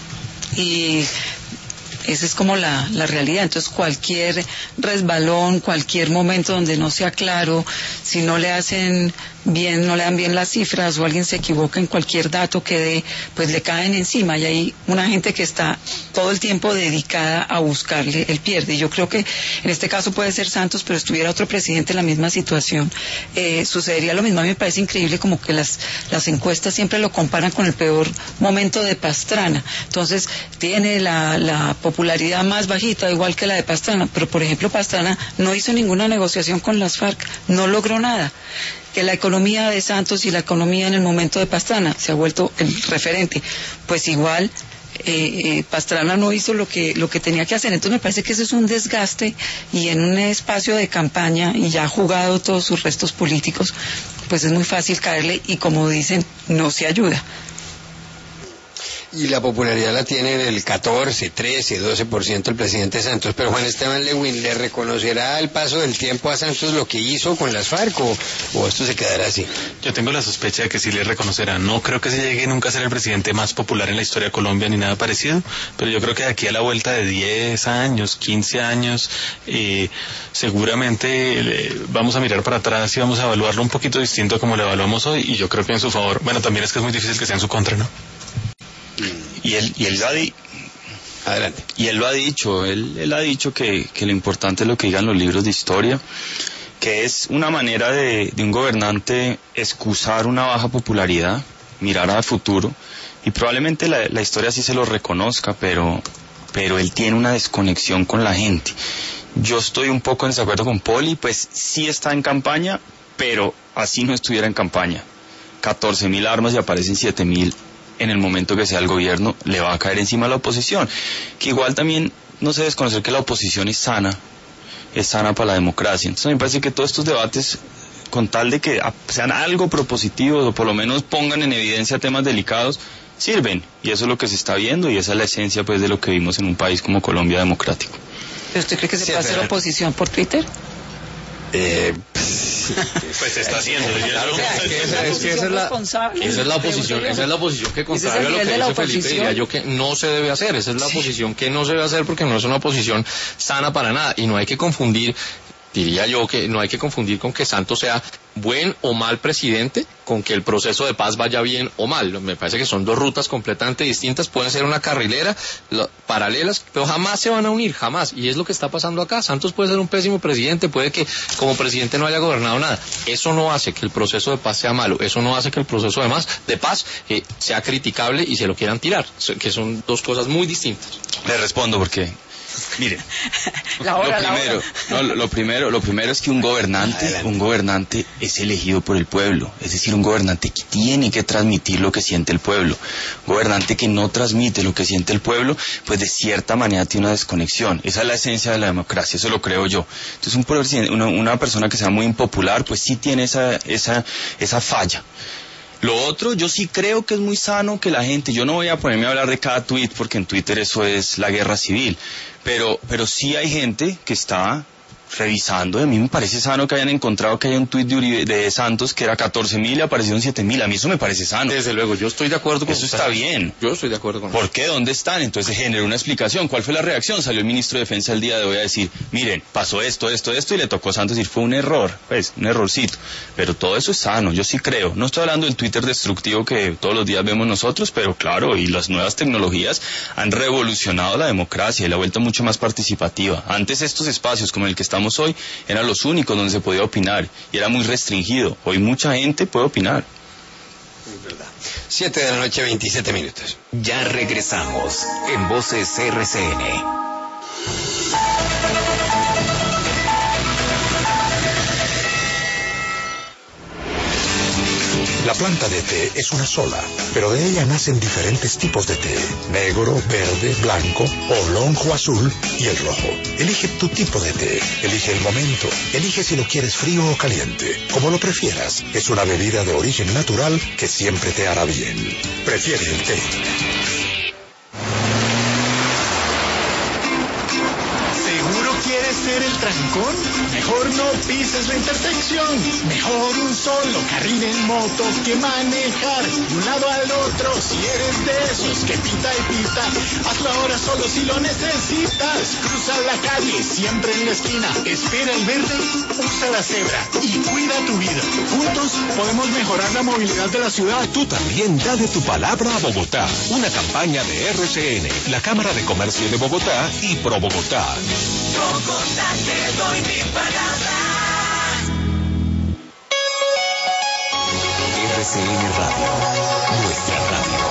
y esa es como la, la realidad. Entonces cualquier resbalón, cualquier momento donde no sea claro, si no le hacen bien, no le dan bien las cifras o alguien se equivoca en cualquier dato que dé, pues le caen encima, y hay una gente que está todo el tiempo dedicada a buscarle el pierde. Y yo creo que en este caso puede ser Santos, pero estuviera otro presidente en la misma situación, eh, sucedería lo mismo. A mí me parece increíble como que las, las encuestas siempre lo comparan con el peor momento de Pastrana. Entonces tiene la, la popularidad más bajita, igual que la de Pastrana, pero por ejemplo Pastrana no hizo ninguna negociación con las FARC, no logró nada. Que la economía de Santos y la economía en el momento de Pastrana se ha vuelto el referente, pues igual eh, eh, Pastrana no hizo lo que lo que tenía que hacer. Entonces me parece que eso es un desgaste, y en un espacio de campaña y ya ha jugado todos sus restos políticos, pues es muy fácil caerle, y como dicen, no se ayuda. Y la popularidad la tiene en el catorce, trece, doce por ciento el presidente Santos, pero Juan Esteban Lewin, ¿le reconocerá al paso del tiempo a Santos lo que hizo con las FARC o, o esto se quedará así? Yo tengo la sospecha de que sí le reconocerá. No creo que se llegue nunca a ser el presidente más popular en la historia de Colombia ni nada parecido, pero yo creo que de aquí a la vuelta de diez años, quince años, eh, seguramente eh, vamos a mirar para atrás y vamos a evaluarlo un poquito distinto a como lo evaluamos hoy, y yo creo que en su favor. Bueno, también es que es muy difícil que sea en su contra, ¿no? Y él, y él lo ha di- Adelante. Y él lo ha dicho, él, él ha dicho que, que lo importante es lo que digan los libros de historia, que es una manera de, de un gobernante excusar una baja popularidad, mirar al futuro, y probablemente la, la historia sí se lo reconozca, pero, pero él tiene una desconexión con la gente. Yo estoy un poco en desacuerdo con Poli, pues sí está en campaña, pero así no estuviera en campaña. catorce mil armas y aparecen siete mil. En el momento que sea el gobierno, le va a caer encima a la oposición, que igual también no se debe desconocer que la oposición es sana, es sana para la democracia. Entonces me parece que todos estos debates, con tal de que sean algo propositivos o por lo menos pongan en evidencia temas delicados, sirven, y eso es lo que se está viendo, y esa es la esencia pues de lo que vimos en un país como Colombia democrático. ¿Pero usted cree que se puede hacer oposición por Twitter? Eh, pues se está haciendo. Claro, es que esa, es que esa es la, esa es la oposición, esa es la oposición que, contrario a lo que dice Felipe, diría yo que no se debe hacer. Esa es la oposición que no se debe hacer, porque no es una oposición sana para nada, y no hay que confundir. Diría yo que no hay que confundir con que Santos sea buen o mal presidente con que el proceso de paz vaya bien o mal. Me parece que son dos rutas completamente distintas, pueden ser una carrilera, lo, paralelas, pero jamás se van a unir, jamás. Y es lo que está pasando acá. Santos puede ser un pésimo presidente, puede que como presidente no haya gobernado nada. Eso no hace que el proceso de paz sea malo, eso no hace que el proceso de, más, de paz eh, sea criticable y se lo quieran tirar, que son dos cosas muy distintas. Le respondo porque... Miren, la hora, lo primero, la hora. No, lo primero, lo primero es que un gobernante, Adelante. un gobernante es elegido por el pueblo, es decir, un gobernante que tiene que transmitir lo que siente el pueblo. Un gobernante que no transmite lo que siente el pueblo, pues de cierta manera tiene una desconexión. Esa es la esencia de la democracia, eso lo creo yo. Entonces, un, una, una persona que sea muy impopular, pues sí tiene esa, esa, esa falla. Lo otro, yo sí creo que es muy sano que la gente, yo no voy a ponerme a hablar de cada tweet, porque en Twitter eso es la guerra civil, pero, pero sí hay gente que está revisando, a mí me parece sano que hayan encontrado que hay un tuit de, Uribe, de Santos que era catorce mil y aparecieron siete mil. A mí eso me parece sano. Desde luego, yo estoy de acuerdo con eso. usted. Está bien. Yo estoy de acuerdo con ¿Por usted. qué? ¿Dónde están? Entonces generó una explicación. ¿Cuál fue la reacción? Salió el ministro de Defensa el día de hoy a decir, miren, pasó esto, esto, esto, y le tocó a Santos decir, fue un error, pues, un errorcito. Pero todo eso es sano, yo sí creo. No estoy hablando del Twitter destructivo que todos los días vemos nosotros, pero claro, y las nuevas tecnologías han revolucionado la democracia y la ha vuelto mucho más participativa. Antes estos espacios como el que estamos hoy eran los únicos donde se podía opinar y era muy restringido. Hoy mucha gente puede opinar. siete de la noche, veintisiete minutos. Ya regresamos en Voces R C N. La planta de té es una sola, pero de ella nacen diferentes tipos de té: negro, verde, blanco, oblongo o azul y el rojo. Elige tu tipo de té, elige el momento, elige si lo quieres frío o caliente, como lo prefieras. Es una bebida de origen natural que siempre te hará bien. Prefiere el té. ¿Quieres ser el trancón? Mejor no pises la intersección. Mejor un solo carril en moto que manejar de un lado al otro. Si eres de esos que pita y pita, hazlo ahora solo si lo necesitas. Cruza la calle, siempre en la esquina. Espera el verde, usa la cebra y cuida tu vida. Juntos podemos mejorar la movilidad de la ciudad. Tú también da de tu palabra a Bogotá. Una campaña de R C N, la Cámara de Comercio de Bogotá y Pro Bogotá. Bogotá, te doy mi palabra. R C N Radio, nuestra radio.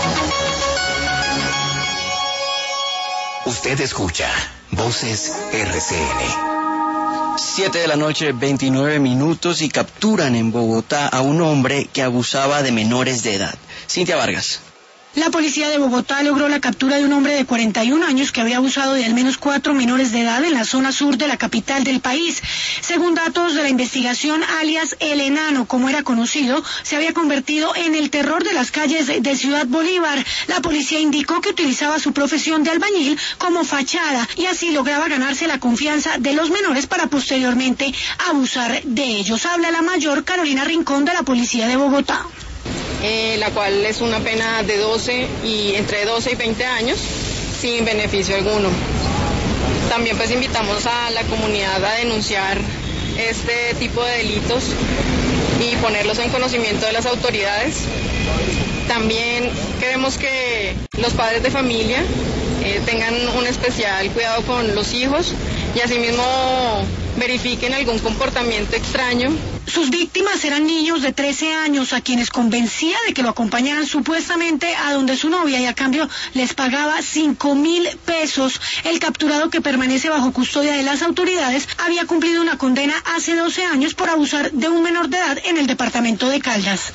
Usted escucha Voces R C N. Siete de la noche, veintinueve minutos, y capturan en Bogotá a un hombre que abusaba de menores de edad. Cintia Vargas. La policía de Bogotá logró la captura de un hombre de cuarenta y un años que habría abusado de al menos cuatro menores de edad en la zona sur de la capital del país. Según datos de la investigación, alias El Enano, como era conocido, se había convertido en el terror de las calles de Ciudad Bolívar. La policía indicó que utilizaba su profesión de albañil como fachada y así lograba ganarse la confianza de los menores para posteriormente abusar de ellos. Habla la mayor Carolina Rincón de la policía de Bogotá. Eh, la cual es una pena de doce y entre doce y veinte años sin beneficio alguno. También pues invitamos a la comunidad a denunciar este tipo de delitos y ponerlos en conocimiento de las autoridades. También queremos que los padres de familia eh, tengan un especial cuidado con los hijos y asimismo verifiquen algún comportamiento extraño. Sus víctimas eran niños de trece años a quienes convencía de que lo acompañaran supuestamente a donde su novia y a cambio les pagaba cinco mil pesos. El capturado, que permanece bajo custodia de las autoridades, había cumplido una condena hace doce años por abusar de un menor de edad en el departamento de Caldas.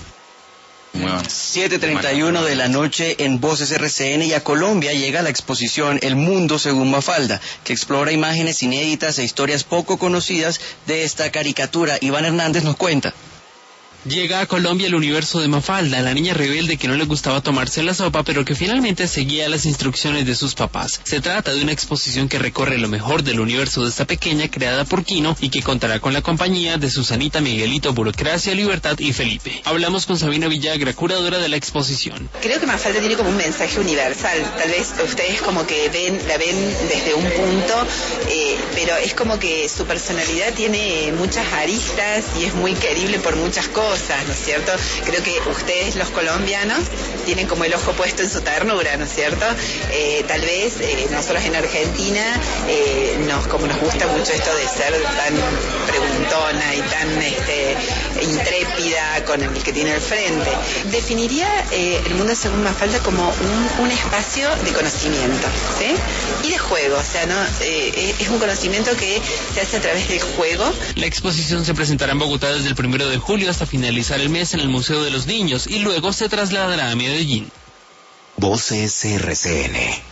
siete treinta y uno de la noche en Voces R C N, y a Colombia llega la exposición El Mundo según Mafalda, que explora imágenes inéditas e historias poco conocidas de esta caricatura. Iván Hernández nos cuenta. Llega a Colombia el universo de Mafalda, la niña rebelde que no le gustaba tomarse la sopa, pero que finalmente seguía las instrucciones de sus papás. Se trata de una exposición que recorre lo mejor del universo de esta pequeña, creada por Quino, y que contará con la compañía de Susanita, Miguelito, Burocracia, Libertad y Felipe. Hablamos con Sabina Villagra, curadora de la exposición. Creo que Mafalda tiene como un mensaje universal. Tal vez ustedes como que ven, la ven desde un punto, eh, pero es como que su personalidad tiene muchas aristas y es muy querible por muchas cosas, ¿no es cierto? Creo que ustedes, los colombianos, tienen como el ojo puesto en su ternura, ¿no es cierto? Eh, tal vez eh, nosotros en Argentina, eh, nos, como nos gusta mucho esto de ser tan preguntona y tan este, intrépida con el que tiene al frente, definiría eh, el mundo según Mafalda como un, un espacio de conocimiento, ¿sí? Y de juego, o sea, ¿no? Eh, es un conocimiento que se hace a través del juego. La exposición se presentará en Bogotá desde el primero de julio hasta finalizar el mes en el Museo de los Niños y luego se trasladará a Medellín. Voces R C N.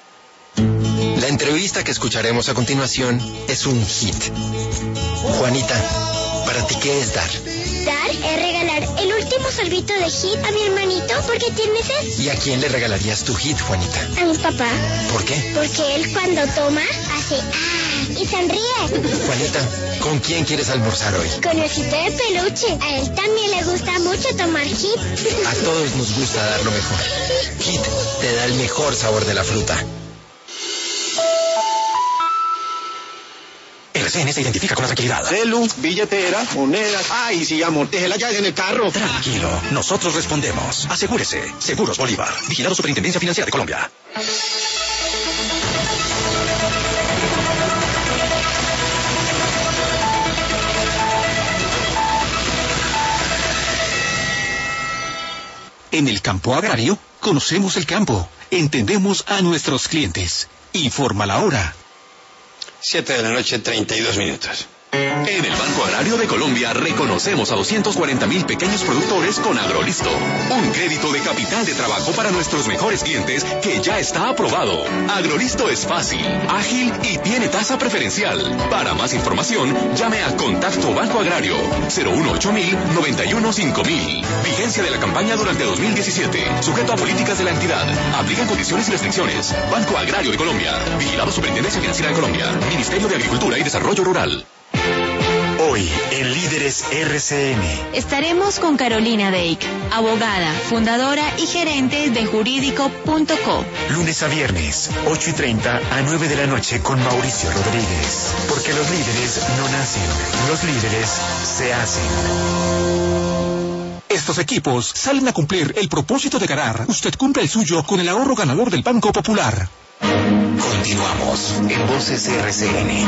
La entrevista que escucharemos a continuación es un hit. Juanita, ¿para ti qué es dar? visitar es regalar el último sorbito de Hit a mi hermanito porque tiene sed. ¿Y a quién le regalarías tu Hit, Juanita? A mi papá. ¿Por qué? Porque él cuando toma hace ah y sonríe. Juanita, ¿con quién quieres almorzar hoy? Con osito de peluche. A él también le gusta mucho tomar Hit. A todos nos gusta dar lo mejor. Hit te da el mejor sabor de la fruta. R C N se identifica con la tranquilidad. Celu, billetera, monedas. Ay, si amorteje la llave en el carro. Tranquilo, nosotros respondemos. Asegúrese. Seguros Bolívar. Vigilado Superintendencia Financiera de Colombia. En el campo agrario, conocemos el campo, entendemos a nuestros clientes. Informa la hora. Siete de la noche, treinta y dos minutos. En el Banco Agrario de Colombia reconocemos a doscientos cuarenta mil pequeños productores con Agrolisto, un crédito de capital de trabajo para nuestros mejores clientes que ya está aprobado. Agrolisto es fácil, ágil y tiene tasa preferencial. Para más información, llame a Contacto Banco Agrario cero uno ocho mil noventa y uno cinco mil. Vigencia de la campaña durante dos mil diecisiete. Sujeto a políticas de la entidad. Aplican condiciones y restricciones. Banco Agrario de Colombia. Vigilado Superintendencia Financiera de Colombia. Ministerio de Agricultura y Desarrollo Rural. Hoy, en Líderes R C N. Estaremos con Carolina Deik, abogada, fundadora y gerente de jurídico punto co. Lunes a viernes, ocho y treinta a nueve de la noche con Mauricio Rodríguez. Porque los líderes no nacen, los líderes se hacen. Estos equipos salen a cumplir el propósito de ganar. Usted cumple el suyo con el ahorro ganador del Banco Popular. Continuamos en Voces R C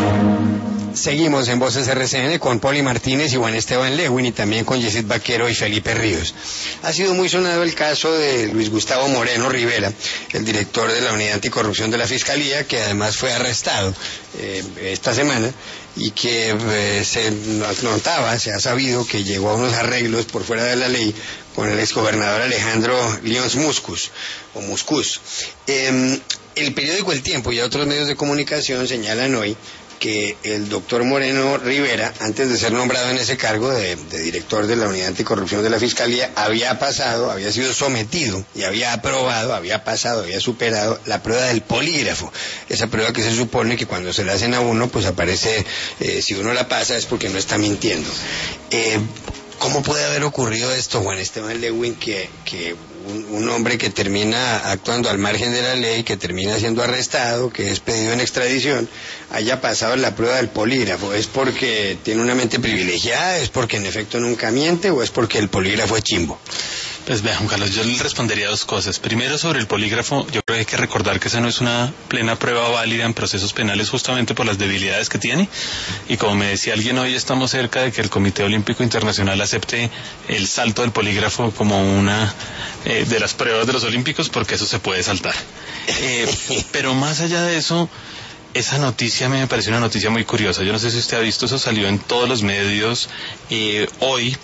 N. Seguimos en Voces R C N con Poli Martínez y Juan Esteban Lewin y también con Yesid Vaquero y Felipe Ríos. Ha sido muy sonado el caso de Luis Gustavo Moreno Rivera, el director de la Unidad Anticorrupción de la Fiscalía, que además fue arrestado eh, esta semana y que eh, se notaba, se ha sabido que llegó a unos arreglos por fuera de la ley con el exgobernador Alejandro Lyons Muscus, o Muscus. Eh, el periódico El Tiempo y otros medios de comunicación señalan hoy que el doctor Moreno Rivera, antes de ser nombrado en ese cargo de, de director de la Unidad Anticorrupción de la Fiscalía, había pasado, había sido sometido y había aprobado, había pasado, había superado la prueba del polígrafo. Esa prueba que se supone que cuando se la hacen a uno, pues aparece, eh, si uno la pasa es porque no está mintiendo. Eh, ¿Cómo puede haber ocurrido esto, Juan Esteban Lewin, que, que un, un hombre que termina actuando al margen de la ley, que termina siendo arrestado, que es pedido en extradición, haya pasado la prueba del polígrafo? ¿Es porque tiene una mente privilegiada? ¿Es porque en efecto nunca miente? ¿O es porque el polígrafo es chimbo? Pues vea, Juan Carlos, yo le respondería dos cosas. Primero, sobre el polígrafo, yo creo que hay que recordar que esa no es una plena prueba válida en procesos penales justamente por las debilidades que tiene. Y como me decía alguien hoy, estamos cerca de que el Comité Olímpico Internacional acepte el salto del polígrafo como una eh, de las pruebas de los olímpicos, porque eso se puede saltar. Eh, pero más allá de eso, esa noticia a mí me parece una noticia muy curiosa. Yo no sé si usted ha visto, eso salió en todos los medios eh, hoy,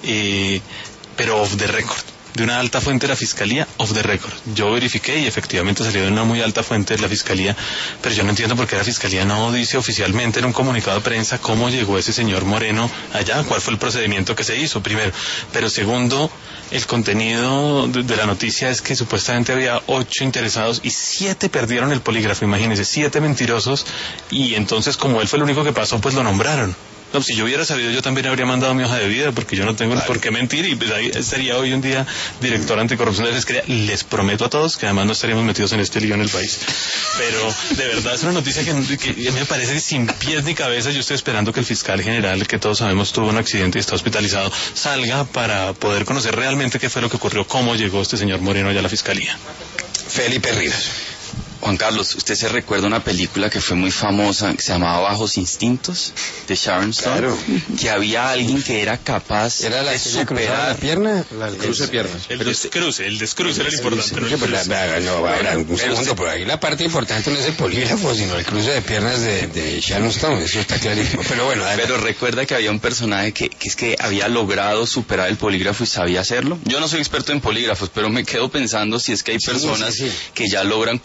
eh, pero off the record, de una alta fuente de la Fiscalía, off the record. Yo verifiqué y efectivamente salió de una muy alta fuente de la Fiscalía, pero yo no entiendo por qué la Fiscalía no dice oficialmente en un comunicado de prensa cómo llegó ese señor Moreno allá, cuál fue el procedimiento que se hizo, primero. Pero segundo, el contenido de, de la noticia es que supuestamente había ocho interesados y siete perdieron el polígrafo, imagínense, siete mentirosos, y entonces como él fue el único que pasó, pues lo nombraron. No, si yo hubiera sabido, yo también habría mandado mi hoja de vida, porque yo no tengo claro. por qué mentir, y pues ahí estaría hoy un día director anticorrupción de la Fiscalía. Les prometo a todos que además no estaríamos metidos en este lío en el país. Pero de verdad es una noticia que, que me parece que sin pies ni cabeza. Yo estoy esperando que el fiscal general, que todos sabemos tuvo un accidente y está hospitalizado, salga para poder conocer realmente qué fue lo que ocurrió, cómo llegó este señor Moreno allá a la Fiscalía. Felipe Ríos. Juan Carlos, ¿usted se recuerda una película que fue muy famosa, que se llamaba Bajos Instintos, de Sharon Stone? Claro. Que había alguien que era capaz ¿Era la de superar la pierna? La, el cruce de piernas. El descruce, el descruce era lo importante. No, pues la, la, no, ahora, un segundo, pero ahí la parte importante no es el polígrafo, sino el cruce de piernas de, de Sharon Stone, eso está clarísimo. Pero bueno, pero recuerda que había un personaje que, que es que había logrado superar el polígrafo y sabía hacerlo. Yo no soy experto en polígrafos, pero me quedo pensando si es que hay personas sí, sí, sí. que ya logran controlar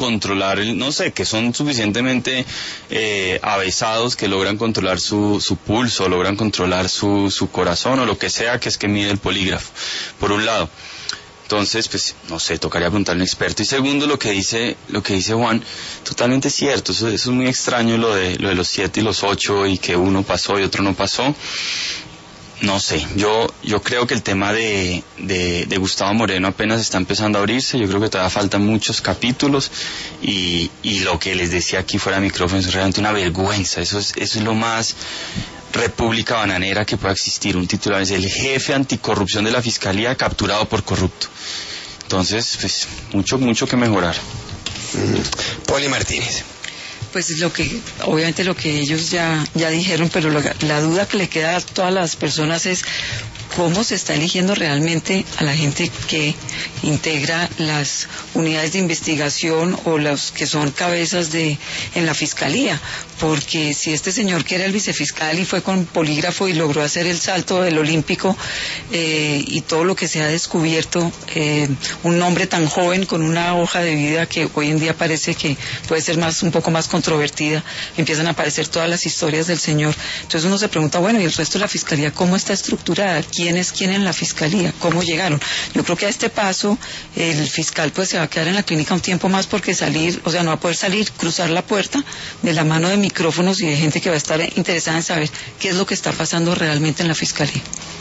controlar, el, no sé, que son suficientemente eh, avesados, que logran controlar su, su pulso, logran controlar su, su corazón o lo que sea que es que mide el polígrafo, por un lado. Entonces, pues, no sé, tocaría preguntarle a un experto. Y segundo, lo que dice, lo que dice Juan, totalmente cierto, eso, eso es muy extraño lo de, lo de los siete y los ocho y que uno pasó y otro no pasó. No sé, yo yo creo que el tema de, de, de Gustavo Moreno apenas está empezando a abrirse, yo creo que todavía faltan muchos capítulos y, y lo que les decía aquí fuera de micrófono es realmente una vergüenza, eso es, eso es lo más república bananera que pueda existir, un titular es el jefe anticorrupción de la Fiscalía capturado por corrupto. Entonces, pues, mucho, mucho que mejorar. Mm. Poli Martínez. Pues lo que, obviamente lo que ellos ya, ya dijeron, pero lo, la duda que le queda a todas las personas es cómo se está eligiendo realmente a la gente que integra las unidades de investigación o los que son cabezas de en la fiscalía, porque si este señor que era el vicefiscal y fue con polígrafo y logró hacer el salto del olímpico eh, y todo lo que se ha descubierto, eh, un hombre tan joven con una hoja de vida que hoy en día parece que puede ser más un poco más controvertida, empiezan a aparecer todas las historias del señor. Entonces uno se pregunta, bueno, ¿y el resto de la fiscalía cómo está estructurada? ¿Quién es quién en la fiscalía? ¿Cómo llegaron? Yo creo que a este paso el fiscal pues se va a quedar en la clínica un tiempo más porque salir, o sea, no va a poder salir, cruzar la puerta de la mano de micrófonos y de gente que va a estar interesada en saber qué es lo que está pasando realmente en la fiscalía.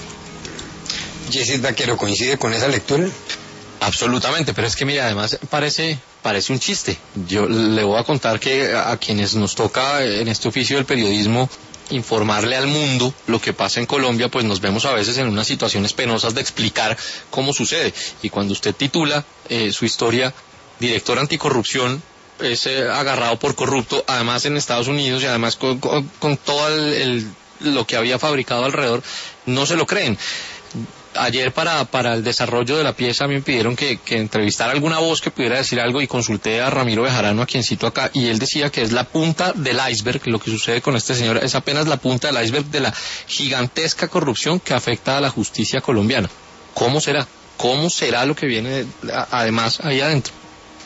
Yesid Vaquero, ¿coincide con esa lectura? Absolutamente, pero es que mira, además parece parece un chiste. Yo le voy a contar que a quienes nos toca en este oficio del periodismo informarle al mundo lo que pasa en Colombia, pues nos vemos a veces en unas situaciones penosas de explicar cómo sucede. Y cuando usted titula eh, su historia, director anticorrupción, es eh, agarrado por corrupto, además en Estados Unidos y además con, con, con todo el, el, lo que había fabricado alrededor, no se lo creen. Ayer para, para el desarrollo de la pieza me pidieron que, que entrevistara alguna voz que pudiera decir algo y consulté a Ramiro Bejarano, a quien cito acá, y él decía que es la punta del iceberg, lo que sucede con este señor es apenas la punta del iceberg de la gigantesca corrupción que afecta a la justicia colombiana. ¿Cómo será? ¿Cómo será lo que viene a, además ahí adentro?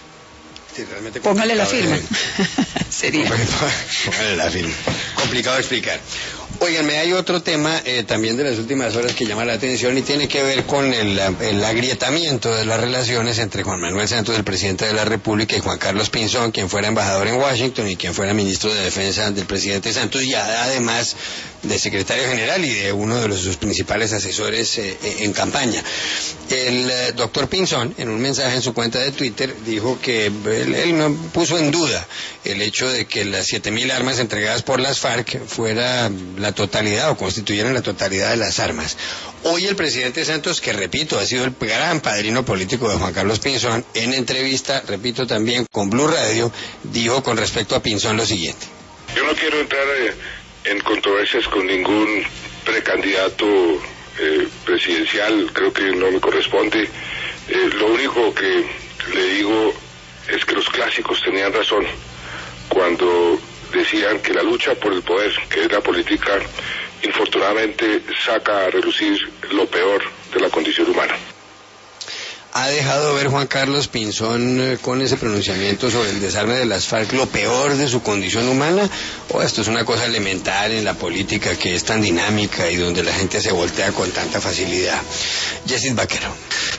Sí, realmente póngale la firma. De... Sería. Póngale la firma. Complicado de explicar. Óiganme, hay otro tema eh, también de las últimas horas que llama la atención y tiene que ver con el, el agrietamiento de las relaciones entre Juan Manuel Santos, el presidente de la República, y Juan Carlos Pinzón, quien fuera embajador en Washington y quien fuera ministro de Defensa del presidente Santos, y además de secretario general y de uno de los, sus principales asesores eh, en campaña. El eh, doctor Pinzón, en un mensaje en su cuenta de Twitter, dijo que él, él no puso en duda el hecho de que las siete mil armas entregadas por las FARC fuera la totalidad o constituyeran la totalidad de las armas. Hoy el presidente Santos, que repito, ha sido el gran padrino político de Juan Carlos Pinzón, en entrevista, repito también con Blue Radio, dijo con respecto a Pinzón lo siguiente. Yo no quiero entrar eh, en controversias con ningún precandidato eh, presidencial, creo que no me corresponde. Eh, lo único que le digo es que los clásicos tenían razón cuando decían que la lucha por el poder, que es la política, infortunadamente saca a relucir lo peor de la condición humana. ¿Ha dejado ver Juan Carlos Pinzón eh, con ese pronunciamiento sobre el desarme de las FARC lo peor de su condición humana? ¿O esto es una cosa elemental en la política que es tan dinámica y donde la gente se voltea con tanta facilidad? Yesid Vaquero.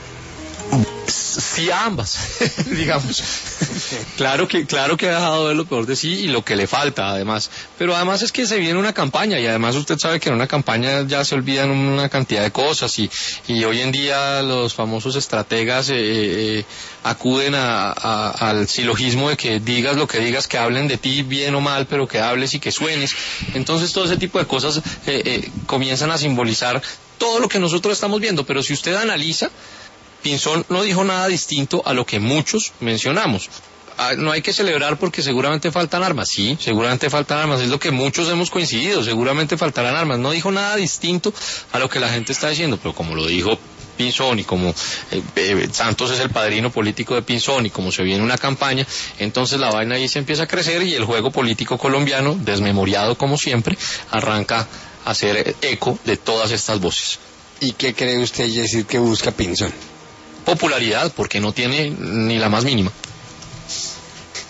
Sí, a ambas, digamos. Claro que claro que ha dejado ver lo peor de sí y lo que le falta, además. Pero además es que se viene una campaña y además usted sabe que en una campaña ya se olvidan una cantidad de cosas y, y hoy en día los famosos estrategas eh, eh, acuden a, a, al silogismo de que digas lo que digas, que hablen de ti bien o mal, pero que hables y que suenes. Entonces todo ese tipo de cosas eh, eh, comienzan a simbolizar todo lo que nosotros estamos viendo. Pero si usted analiza, Pinzón no dijo nada distinto a lo que muchos mencionamos. Ah, no hay que celebrar porque seguramente faltan armas. Sí, seguramente faltan armas. Es lo que muchos hemos coincidido. Seguramente faltarán armas. No dijo nada distinto a lo que la gente está diciendo. Pero como lo dijo Pinzón y como eh, eh, Santos es el padrino político de Pinzón y como se viene una campaña, entonces la vaina ahí se empieza a crecer y el juego político colombiano, desmemoriado como siempre, arranca a hacer eco de todas estas voces. ¿Y qué cree usted, Yesid, que busca Pinzón? Popularidad, porque no tiene ni la más mínima.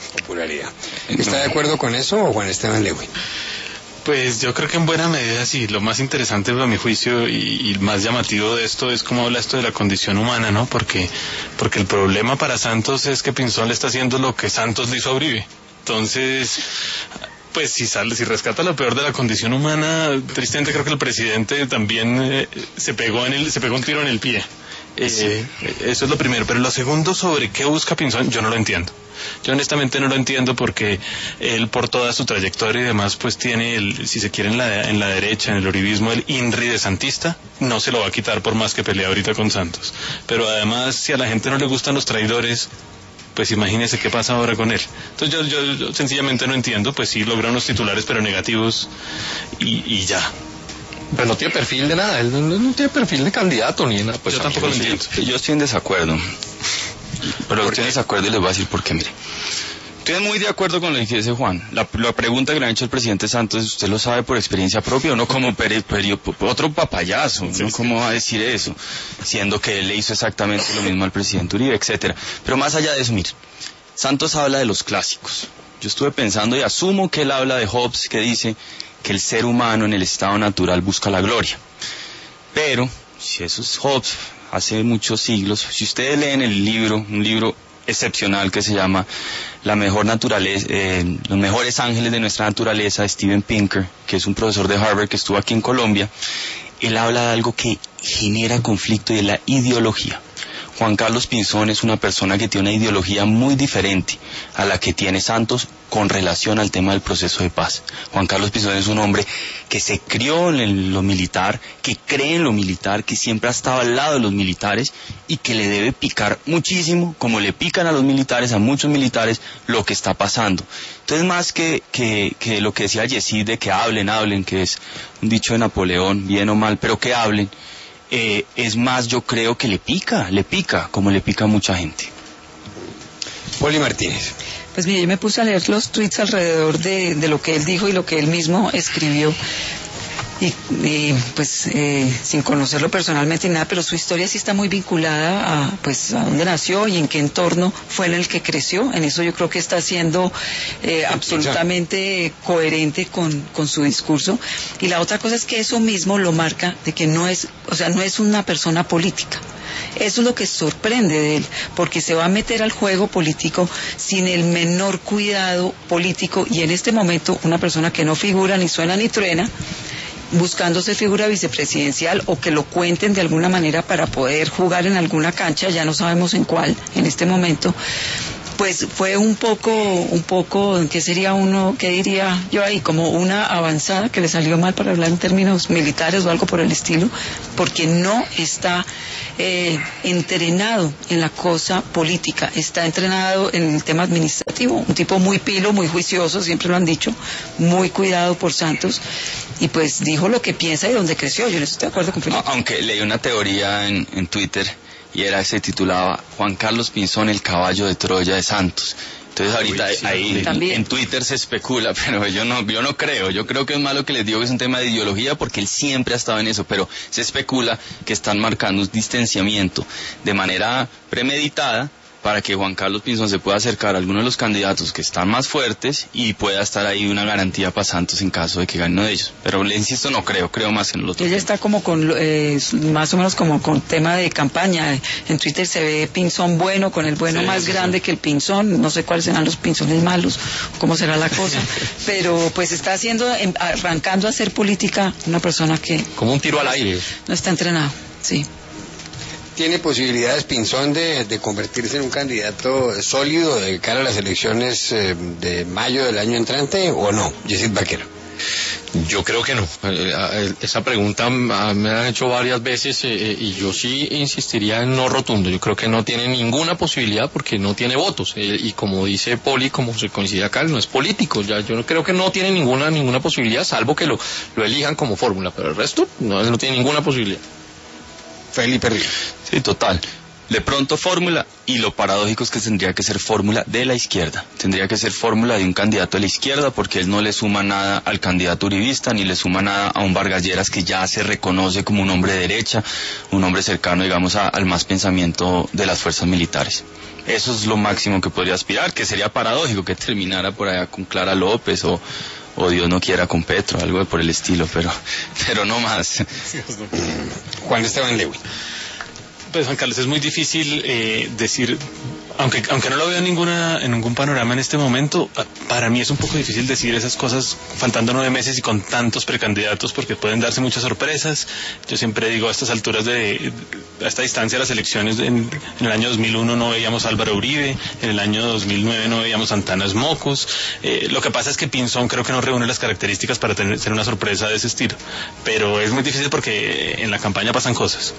popularidad. ¿Está de acuerdo con eso o Juan Esteban Lewin? Pues yo creo que en buena medida sí. Lo más interesante a mi juicio y, y más llamativo de esto es cómo habla esto de la condición humana, ¿no? Porque, porque el problema para Santos es que Pinzón le está haciendo lo que Santos le hizo a Uribe. Entonces, pues si sale, si rescata lo peor de la condición humana, tristemente creo que el presidente también eh, se pegó en el, se pegó un tiro en el pie. Eh, eso es lo primero, pero lo segundo, sobre qué busca Pinzón, yo no lo entiendo. Yo honestamente no lo entiendo porque él, por toda su trayectoria y demás, pues tiene, el, si se quiere, en la, en la derecha, en el uribismo, el INRI de santista, no se lo va a quitar por más que pelee ahorita con Santos. Pero además, si a la gente no le gustan los traidores, pues imagínese qué pasa ahora con él. Entonces yo, yo, yo sencillamente no entiendo, pues sí logra unos titulares pero negativos y, y ya. Pero no tiene perfil de nada, él no, no tiene perfil de candidato ni nada. Pues yo tampoco lo entiendo. Yo estoy en desacuerdo. Pero estoy en desacuerdo y les voy a decir por qué, mire. Estoy muy de acuerdo con lo que dice Juan. La, la pregunta que le ha hecho el presidente Santos, ¿usted lo sabe por experiencia propia o no como peri, peri, otro papayazo? ¿No? Sí, sí. ¿Cómo va a decir eso? Siendo que él le hizo exactamente lo mismo al presidente Uribe, etcétera. Pero más allá de eso, mire, Santos habla de los clásicos. Yo estuve pensando y asumo que él habla de Hobbes, que dice que el ser humano en el estado natural busca la gloria. Pero, si eso es Hobbes, hace muchos siglos, si ustedes leen el libro, un libro excepcional que se llama La mejor naturaleza, eh, Los mejores ángeles de nuestra naturaleza, de Steven Pinker, que es un profesor de Harvard que estuvo aquí en Colombia, él habla de algo que genera conflicto y es la ideología. Juan Carlos Pinzón es una persona que tiene una ideología muy diferente a la que tiene Santos con relación al tema del proceso de paz. Juan Carlos Pinzón es un hombre que se crió en lo militar, que cree en lo militar, que siempre ha estado al lado de los militares y que le debe picar muchísimo, como le pican a los militares, a muchos militares, lo que está pasando. Entonces, más que, que, que lo que decía Yesid de que hablen, hablen, que es un dicho de Napoleón, bien o mal, pero que hablen, Eh, es más, yo creo que le pica, le pica, como le pica a mucha gente. Poli Martínez. Pues mire, yo me puse a leer los tweets alrededor de, de lo que él dijo y lo que él mismo escribió. Y, y pues eh, sin conocerlo personalmente ni nada, pero su historia sí está muy vinculada a pues a dónde nació y en qué entorno fue en el que creció. En eso yo creo que está siendo eh, absolutamente coherente con, con su discurso. Y la otra cosa es que eso mismo lo marca de que no es, o sea, no es una persona política. Eso es lo que sorprende de él, porque se va a meter al juego político sin el menor cuidado político, y en este momento una persona que no figura ni suena ni truena, buscándose figura vicepresidencial o que lo cuenten de alguna manera para poder jugar en alguna cancha, ya no sabemos en cuál en este momento, pues fue un poco, un poco, ¿qué sería uno, qué diría yo ahí? Como una avanzada que le salió mal, para hablar en términos militares o algo por el estilo, porque no está eh, entrenado en la cosa política, está entrenado en el tema administrativo, un tipo muy pilo, muy juicioso, siempre lo han dicho, muy cuidado por Santos, y pues dijo lo que piensa y donde creció. Yo no estoy de acuerdo con Felipe. Aunque leí una teoría en, en Twitter y era, se titulaba Juan Carlos Pinzón, el caballo de Troya de Santos. Entonces ahorita Uy, sí, ahí también. En Twitter se especula, pero yo no, yo no creo. Yo creo que es malo que les digo que es un tema de ideología, porque él siempre ha estado en eso, pero se especula que están marcando un distanciamiento de manera premeditada para que Juan Carlos Pinzón se pueda acercar a alguno de los candidatos que están más fuertes y pueda estar ahí una garantía para Santos en caso de que gane uno de ellos. Pero le insisto, no creo, creo más en los otros. Ella está como con, eh, más o menos como con tema de campaña. En Twitter se ve Pinzón bueno, con el bueno sí, más sí, grande sí. que el Pinzón. No sé cuáles serán los Pinzones malos, cómo será la cosa. Pero pues está haciendo, arrancando a hacer política una persona que... Como un tiro al aire. No está entrenado, sí. ¿Tiene posibilidades Pinzón de, de convertirse en un candidato sólido de cara a las elecciones eh, de mayo del año entrante o no? Yesid Vaquero. Yo creo que no. Esa pregunta me la han hecho varias veces eh, y yo sí insistiría en no rotundo. Yo creo que no tiene ninguna posibilidad porque no tiene votos. Eh, y como dice Poli, como se coincide acá, no es político. Ya yo creo que no tiene ninguna ninguna posibilidad, salvo que lo, lo elijan como fórmula. Pero el resto no, no tiene ninguna posibilidad. Felipe Ríos. Sí, total. De pronto fórmula, y lo paradójico es que tendría que ser fórmula de la izquierda, tendría que ser fórmula de un candidato de la izquierda, porque él no le suma nada al candidato uribista, ni le suma nada a un Vargas Lleras que ya se reconoce como un hombre de derecha, un hombre cercano, digamos, a, al más pensamiento de las fuerzas militares. Eso es lo máximo que podría aspirar, que sería paradójico que terminara por allá con Clara López o, o Dios no quiera con Petro, algo por el estilo, pero, pero no más. Juan Esteban Lewin. Pues Juan Carlos, es muy difícil eh, decir, aunque aunque no lo veo en ninguna en ningún panorama en este momento, para mí es un poco difícil decir esas cosas faltando nueve meses y con tantos precandidatos, porque pueden darse muchas sorpresas. Yo siempre digo, a estas alturas de, a esta distancia de las elecciones, en, en el año dos mil uno no veíamos a Álvaro Uribe, en el año dos mil nueve no veíamos a Antanas Mocos. Eh, lo que pasa es que Pinzón creo que no reúne las características para tener, tener una sorpresa de ese estilo, pero es muy difícil porque en la campaña pasan cosas.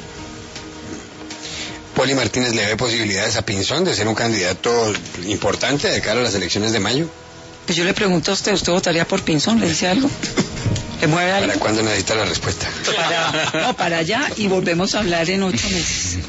¿Poli Martínez le ve posibilidades a Pinzón de ser un candidato importante de cara a las elecciones de mayo? Pues yo le pregunto a usted, ¿usted votaría por Pinzón? ¿Le dice algo? ¿Le mueve algo? ¿Para cuándo necesita la respuesta? Para, no, para allá, y volvemos a hablar en ocho meses.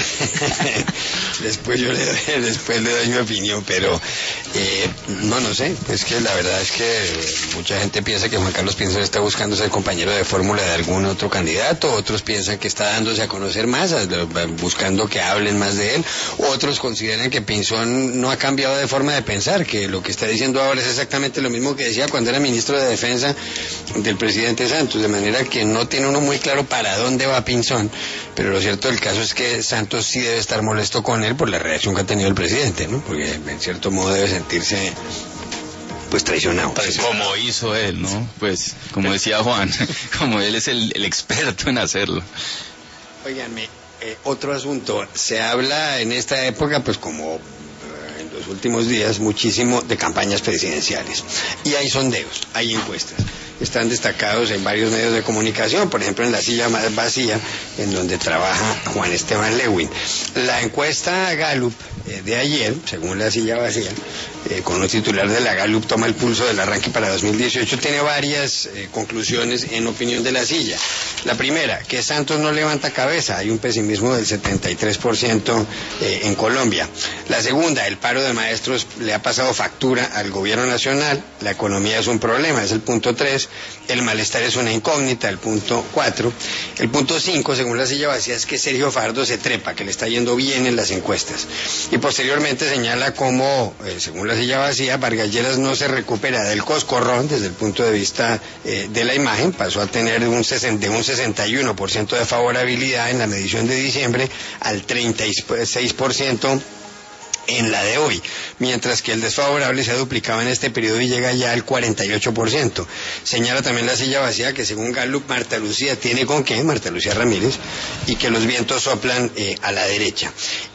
Después yo le doy, después le doy mi opinión, pero eh, no, no sé, es que la verdad es que mucha gente piensa que Juan Carlos Pinzón está buscando ser compañero de fórmula de algún otro candidato, otros piensan que está dándose a conocer más, buscando que hablen más de él, otros consideran que Pinzón no ha cambiado de forma de pensar, que lo que está diciendo ahora es exactamente lo mismo que decía cuando era ministro de Defensa del presidente Santos, de manera que no tiene uno muy claro para dónde va Pinzón, pero lo cierto del caso es que Santos sí debe estar molesto con él por la reacción que ha tenido el presidente, ¿no? Porque en cierto modo debe sentirse pues traicionado. Pues como hizo él, ¿no? Pues como decía Juan, como él es el, el experto en hacerlo. Óiganme, eh, otro asunto, se habla en esta época pues como en los últimos días muchísimo de campañas presidenciales y hay sondeos, hay encuestas. Están destacados en varios medios de comunicación, por ejemplo en La Silla Más Vacía, en donde trabaja Juan Esteban Lewin. La encuesta Gallup eh, de ayer, según La Silla Vacía, eh, con un titular de la Gallup toma el pulso del arranque para dos mil dieciocho, tiene varias eh, conclusiones en opinión de La Silla. La primera, que Santos no levanta cabeza, hay un pesimismo del setenta y tres por ciento eh, en Colombia. La segunda, el paro de maestros le ha pasado factura al gobierno nacional, la economía es un problema, es el punto tres. El malestar es una incógnita, el punto cuatro. El punto cinco, según La Silla Vacía, es que Sergio Fajardo se trepa, que le está yendo bien en las encuestas. Y posteriormente señala cómo, eh, según La Silla Vacía, Vargas Lleras no se recupera del coscorrón desde el punto de vista eh, de la imagen, pasó a tener un sesenta, de un sesenta y uno por ciento de favorabilidad en la medición de diciembre al treinta y seis por ciento en la de hoy, mientras que el desfavorable se ha duplicado en este periodo y llega ya al cuarenta y ocho por ciento. Señala también La Silla Vacía que según Gallup, Marta Lucía tiene con qué, Marta Lucía Ramírez, y que los vientos soplan eh, a la derecha.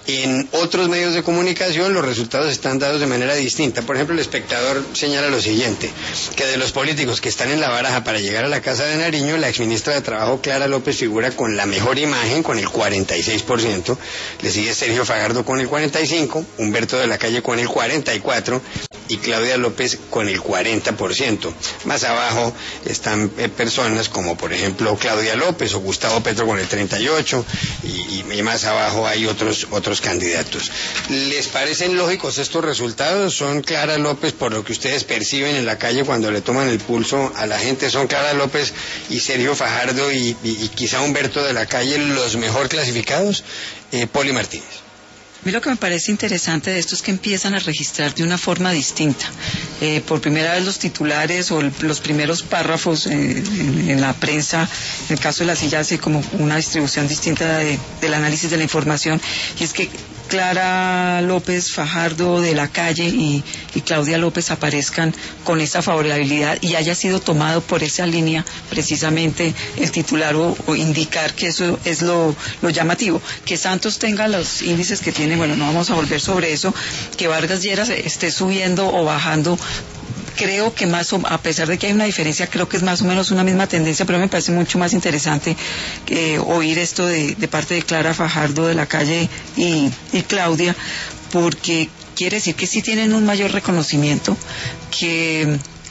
En otros medios de comunicación los resultados están dados de manera distinta. Por ejemplo, El Espectador señala lo siguiente, que de los políticos que están en la baraja para llegar a la Casa de Nariño, la exministra de Trabajo Clara López figura con la mejor imagen, con el cuarenta y seis por ciento, le sigue Sergio Fajardo con el cuarenta y cinco por ciento, Humberto de la Calle con el cuarenta y cuatro por ciento y Claudia López con el cuarenta por ciento. Más abajo están eh, personas como por ejemplo Claudia López o Gustavo Petro con el treinta y ocho por ciento y, y más abajo hay otros otros candidatos. ¿Les parecen lógicos estos resultados? ¿Son Clara López, por lo que ustedes perciben en la calle cuando le toman el pulso a la gente, son Clara López y Sergio Fajardo y, y, y quizá Humberto de la Calle los mejor clasificados? Eh, Poli Martínez. A mí lo que me parece interesante de esto es que empiezan a registrar de una forma distinta. Eh, por primera vez los titulares o el, los primeros párrafos eh, en, en la prensa, en el caso de La Silla, hace como una distribución distinta de, del análisis de la información, y es que Clara López, Fajardo de la Calle y, y Claudia López aparezcan con esa favorabilidad y haya sido tomado por esa línea precisamente el titular o, o indicar que eso es lo, lo llamativo. Que Santos tenga los índices que tiene, bueno, no vamos a volver sobre eso, que Vargas Lleras esté subiendo o bajando. Creo que más, o, a pesar de que hay una diferencia, creo que es más o menos una misma tendencia, pero me parece mucho más interesante eh, oír esto de, de parte de Clara Fajardo de la Calle y, y Claudia, porque quiere decir que sí tienen un mayor reconocimiento, que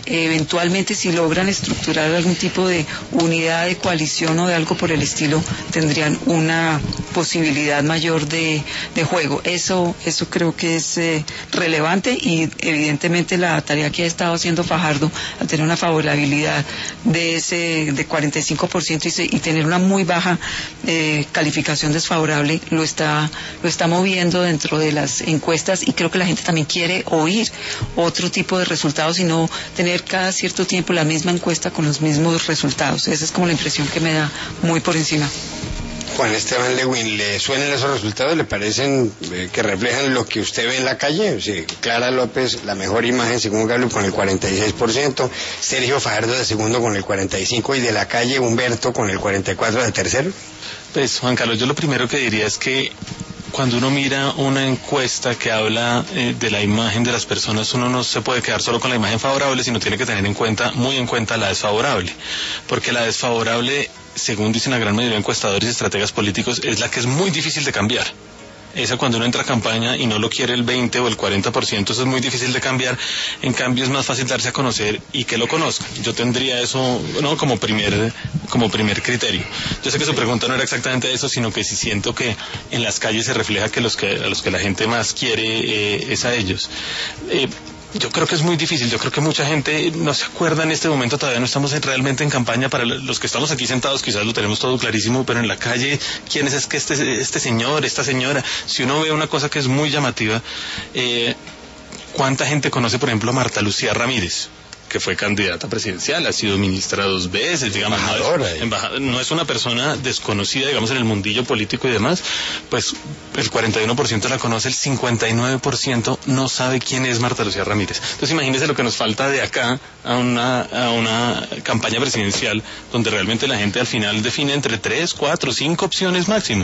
eventualmente si logran estructurar algún tipo de unidad de coalición o de algo por el estilo, tendrían una posibilidad mayor de, de juego. Eso, eso creo que es eh, relevante, y evidentemente la tarea que ha estado haciendo Fajardo al tener una favorabilidad de ese de cuarenta y cinco por ciento y, se, y tener una muy baja eh, calificación desfavorable lo está lo está moviendo dentro de las encuestas, y creo que la gente también quiere oír otro tipo de resultados y no tener cada cierto tiempo la misma encuesta con los mismos resultados. Esa es como la impresión que me da muy por encima. Juan Esteban Lewin, ¿le suenan esos resultados? ¿Le parecen eh, que reflejan lo que usted ve en la calle? O sea, Clara López, la mejor imagen según Gallup, con el cuarenta y seis por ciento, Sergio Fajardo de segundo con el cuarenta y cinco por ciento, y de la calle Humberto con el cuarenta y cuatro por ciento de tercero. Pues, Juan Carlos, yo lo primero que diría es que cuando uno mira una encuesta que habla eh, de la imagen de las personas, uno no se puede quedar solo con la imagen favorable, sino tiene que tener en cuenta, muy en cuenta, la desfavorable, porque la desfavorable, según dicen la gran mayoría de encuestadores y estrategas políticos, es la que es muy difícil de cambiar. Esa, cuando uno entra a campaña y no lo quiere el veinte o el cuarenta por ciento, eso es muy difícil de cambiar. En cambio, es más fácil darse a conocer y que lo conozcan. Yo tendría eso, no, como primer, como primer criterio. Yo sé que su pregunta no era exactamente eso, sino que sí siento que en las calles se refleja que los que a los que la gente más quiere eh, es a ellos. Eh, Yo creo que es muy difícil, yo creo que mucha gente no se acuerda en este momento, todavía no estamos realmente en campaña. Para los que estamos aquí sentados quizás lo tenemos todo clarísimo, pero en la calle, ¿quién es, es que este, este señor, esta señora? Si uno ve una cosa que es muy llamativa, eh, ¿cuánta gente conoce, por ejemplo, a Marta Lucía Ramírez, que fue candidata presidencial, ha sido ministra dos veces, digamos, embajadora, no es, embajadora, no es una persona desconocida, digamos, en el mundillo político y demás? Pues el cuarenta y uno por ciento la conoce, el cincuenta y nueve por ciento no sabe quién es Marta Lucía Ramírez. Entonces imagínense lo que nos falta de acá a una, a una campaña presidencial, donde realmente la gente al final define entre tres, cuatro, cinco opciones máximo.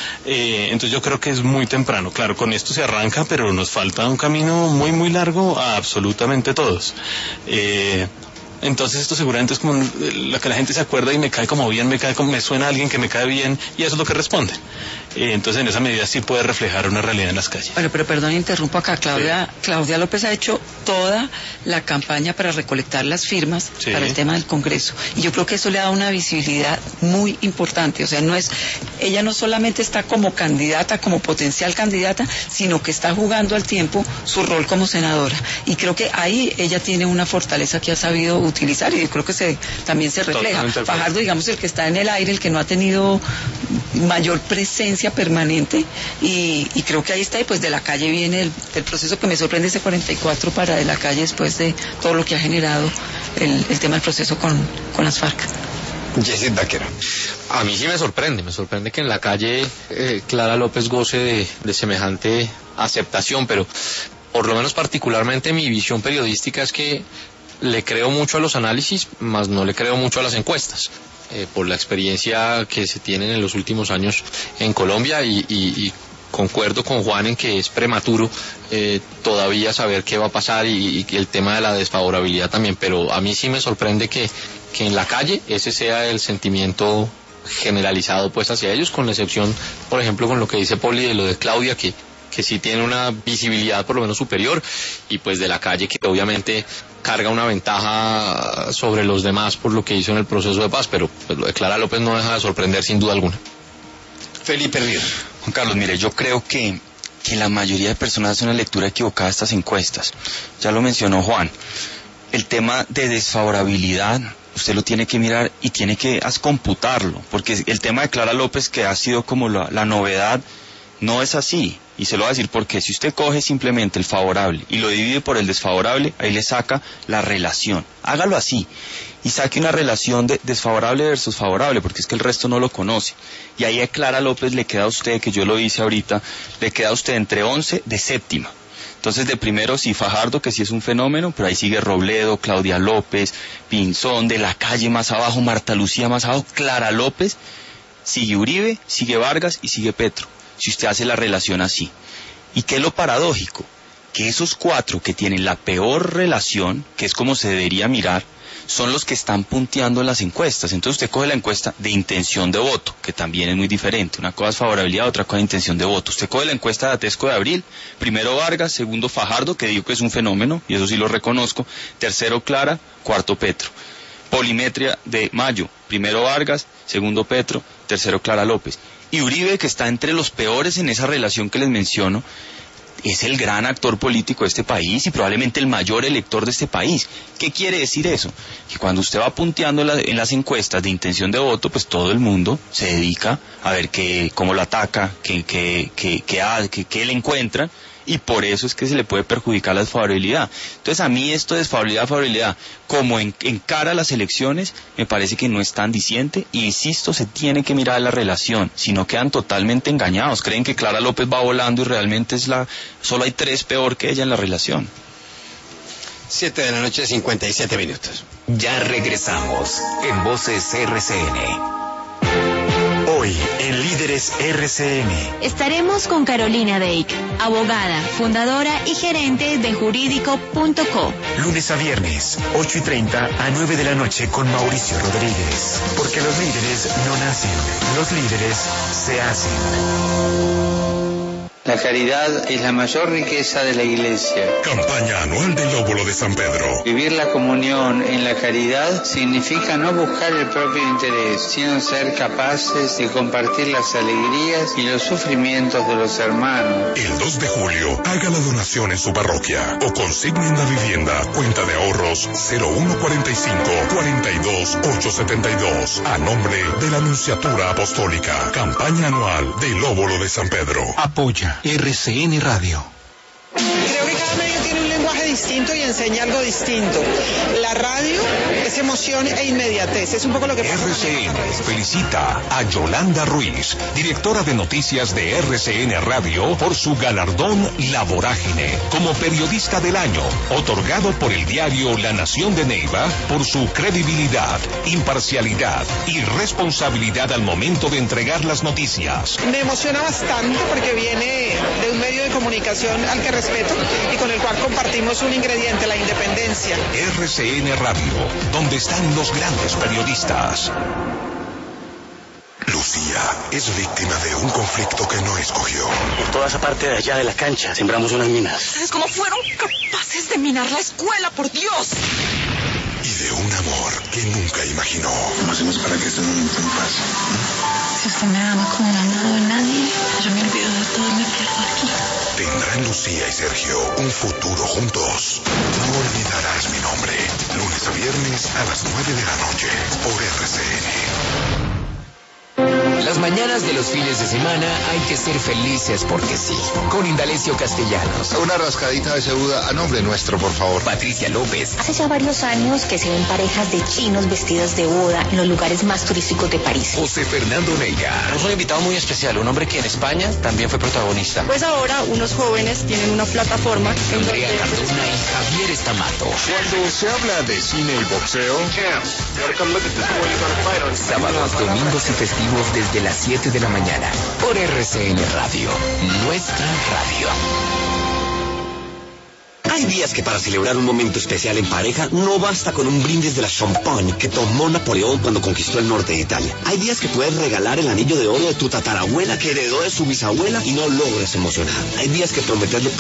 Eh, entonces yo creo que es muy temprano. Claro, con esto se arranca, pero nos falta un camino muy, muy largo a absolutamente todos. Eh, Eh, entonces esto seguramente es como lo que la gente se acuerda y me cae como bien, me cae como, me suena a alguien que me cae bien, y eso es lo que responde. Eh, entonces en esa medida sí puede reflejar una realidad en las calles. Bueno, pero perdón, interrumpo acá. Claudia, sí. Claudia López ha hecho toda la campaña para recolectar las firmas, sí, para el tema del Congreso, y yo creo que eso le da una visibilidad muy importante. O sea, no es, ella no solamente está como candidata, como potencial candidata, sino que está jugando al tiempo su rol como senadora, y creo que ahí ella tiene una fortaleza que ha sabido utilizar, y yo creo que se, también se refleja. Fajardo, digamos, el que está en el aire, el que no ha tenido mayor presencia permanente, y, y creo que ahí está. Y pues de la calle viene el, el proceso que me sorprende, ese cuarenta y cuatro para de la calle, después de todo lo que ha generado el, el tema del proceso con, con las FARC. Yesid Vaquero. A mí sí me sorprende, me sorprende que en la calle eh, Clara López goce de, de semejante aceptación, pero por lo menos particularmente mi visión periodística es que le creo mucho a los análisis, más no le creo mucho a las encuestas. Eh, por la experiencia que se tienen en los últimos años en Colombia, y, y, y concuerdo con Juan en que es prematuro eh, todavía saber qué va a pasar, y, y el tema de la desfavorabilidad también, pero a mí sí me sorprende que, que en la calle ese sea el sentimiento generalizado pues hacia ellos, con la excepción, por ejemplo, con lo que dice Poli de lo de Claudia, que, que sí tiene una visibilidad por lo menos superior, y pues de la calle, que obviamente carga una ventaja sobre los demás por lo que hizo en el proceso de paz, pero pues lo de Clara López no deja de sorprender sin duda alguna. Felipe Ríos. Juan Carlos, mire, yo creo que, que la mayoría de personas hacen una lectura equivocada de estas encuestas. Ya lo mencionó Juan. El tema de desfavorabilidad, usted lo tiene que mirar y tiene que computarlo, porque el tema de Clara López, que ha sido como la, la novedad, no es así. Y se lo voy a decir porque si usted coge simplemente el favorable y lo divide por el desfavorable, ahí le saca la relación. Hágalo así y saque una relación de desfavorable versus favorable, porque es que el resto no lo conoce. Y ahí a Clara López le queda a usted, que yo lo hice ahorita, le queda a usted entre once de séptima. Entonces de primero sí Fajardo, que sí es un fenómeno, pero ahí sigue Robledo, Claudia López, Pinzón, de la calle más abajo, Marta Lucía más abajo, Clara López, sigue Uribe, sigue Vargas y sigue Petro. Si usted hace la relación así. ¿Y qué es lo paradójico? que esos cuatro que tienen la peor relación, que es como se debería mirar, son los que están punteando las encuestas. Entonces usted coge la encuesta de intención de voto, que también es muy diferente. Una cosa es favorabilidad, otra cosa es intención de voto. Usted coge la encuesta de Atesco de abril, primero Vargas, segundo Fajardo, que digo que es un fenómeno, y eso sí lo reconozco, tercero Clara, cuarto Petro. Polimetria de mayo, primero Vargas, segundo Petro, tercero Clara López. Y Uribe, que está entre los peores en esa relación que les menciono, es el gran actor político de este país y probablemente el mayor elector de este país. ¿Qué quiere decir eso? Que cuando usted va punteando la, en las encuestas de intención de voto, pues todo el mundo se dedica a ver que, cómo lo ataca, qué que, que, que, que, que le encuentran, y por eso es que se le puede perjudicar la desfavorabilidad. Entonces a mí esto de desfavorabilidad, favorabilidad, como en, en cara a las elecciones, me parece que no es tan diciente, y insisto, se tiene que mirar la relación, si no quedan totalmente engañados, creen que Clara López va volando y realmente es la, solo hay tres peor que ella en la relación. Siete de la noche, cincuenta y siete minutos. Ya regresamos en Voces R C N. Hoy, en Líderes R C N. Estaremos con Carolina Deik, abogada, fundadora y gerente de jurídico punto co. Lunes a viernes, ocho y treinta a nueve de la noche con Mauricio Rodríguez. Porque los líderes no nacen, los líderes se hacen. La caridad es la mayor riqueza de la Iglesia. Campaña anual del Óvulo de San Pedro. Vivir la comunión en la caridad significa no buscar el propio interés, sino ser capaces de compartir las alegrías y los sufrimientos de los hermanos. El dos de julio, haga la donación en su parroquia o consigne en la vivienda cuenta de ahorros cero uno cuarenta y cinco, cuarenta y dos, ochocientos setenta y dos a nombre de la Anunciatura Apostólica. Campaña anual del Óvulo de San Pedro. Apoya R C N Radio. Creo que cada medio tiene un lenguaje distinto y enseña algo distinto. La radio es emoción e inmediatez. Es un poco lo que pasa. R C N felicita a Yolanda Ruiz, directora de noticias de R C N Radio, por su galardón La Vorágine como periodista del año, otorgado por el diario La Nación de Neiva por su credibilidad, imparcialidad y responsabilidad al momento de entregar las noticias. Me emociona bastante porque viene de un medio de comunicación al que respeto y con el cual compartimos un ingrediente, la independencia. R C N Radio, donde están los grandes periodistas. Lucía es víctima de un conflicto que no escogió. En toda esa parte de allá de la cancha sembramos unas minas. ¿Sabes cómo fueron capaces de minar la escuela, por Dios? Y de un amor que nunca imaginó. ¿Cómo hacemos para que este momento no pase? Si usted me ama como no ha amado a nadie, yo me olvido de todo y me pierdo aquí. Tendrán Lucía y Sergio un futuro juntos. No olvidarás mi nombre. Lunes a viernes a las nueve de la noche por R C N. Las mañanas de los fines de semana hay que ser felices porque sí. Con Indalecio Castellanos. Una rascadita de cebolla a nombre nuestro, por favor. Patricia López. Hace ya varios años que se ven parejas de chinos vestidas de boda en los lugares más turísticos de París. José Fernando Vega. Tenemos un invitado muy especial, un hombre que en España también fue protagonista. Pues ahora unos jóvenes tienen una plataforma. Andrea Cardona y Javier Estamato. Cuando se habla de cine y boxeo. Sábados, domingos y festivos desde las siete de la mañana por R C N Radio, nuestra radio. Hay días que para celebrar un momento especial en pareja no basta con un brindis de la champagne que tomó Napoleón cuando conquistó el norte de Italia. Hay días que puedes regalar el anillo de oro de tu tatarabuela que heredó de su bisabuela y no logras emocionar. Hay días que prometerle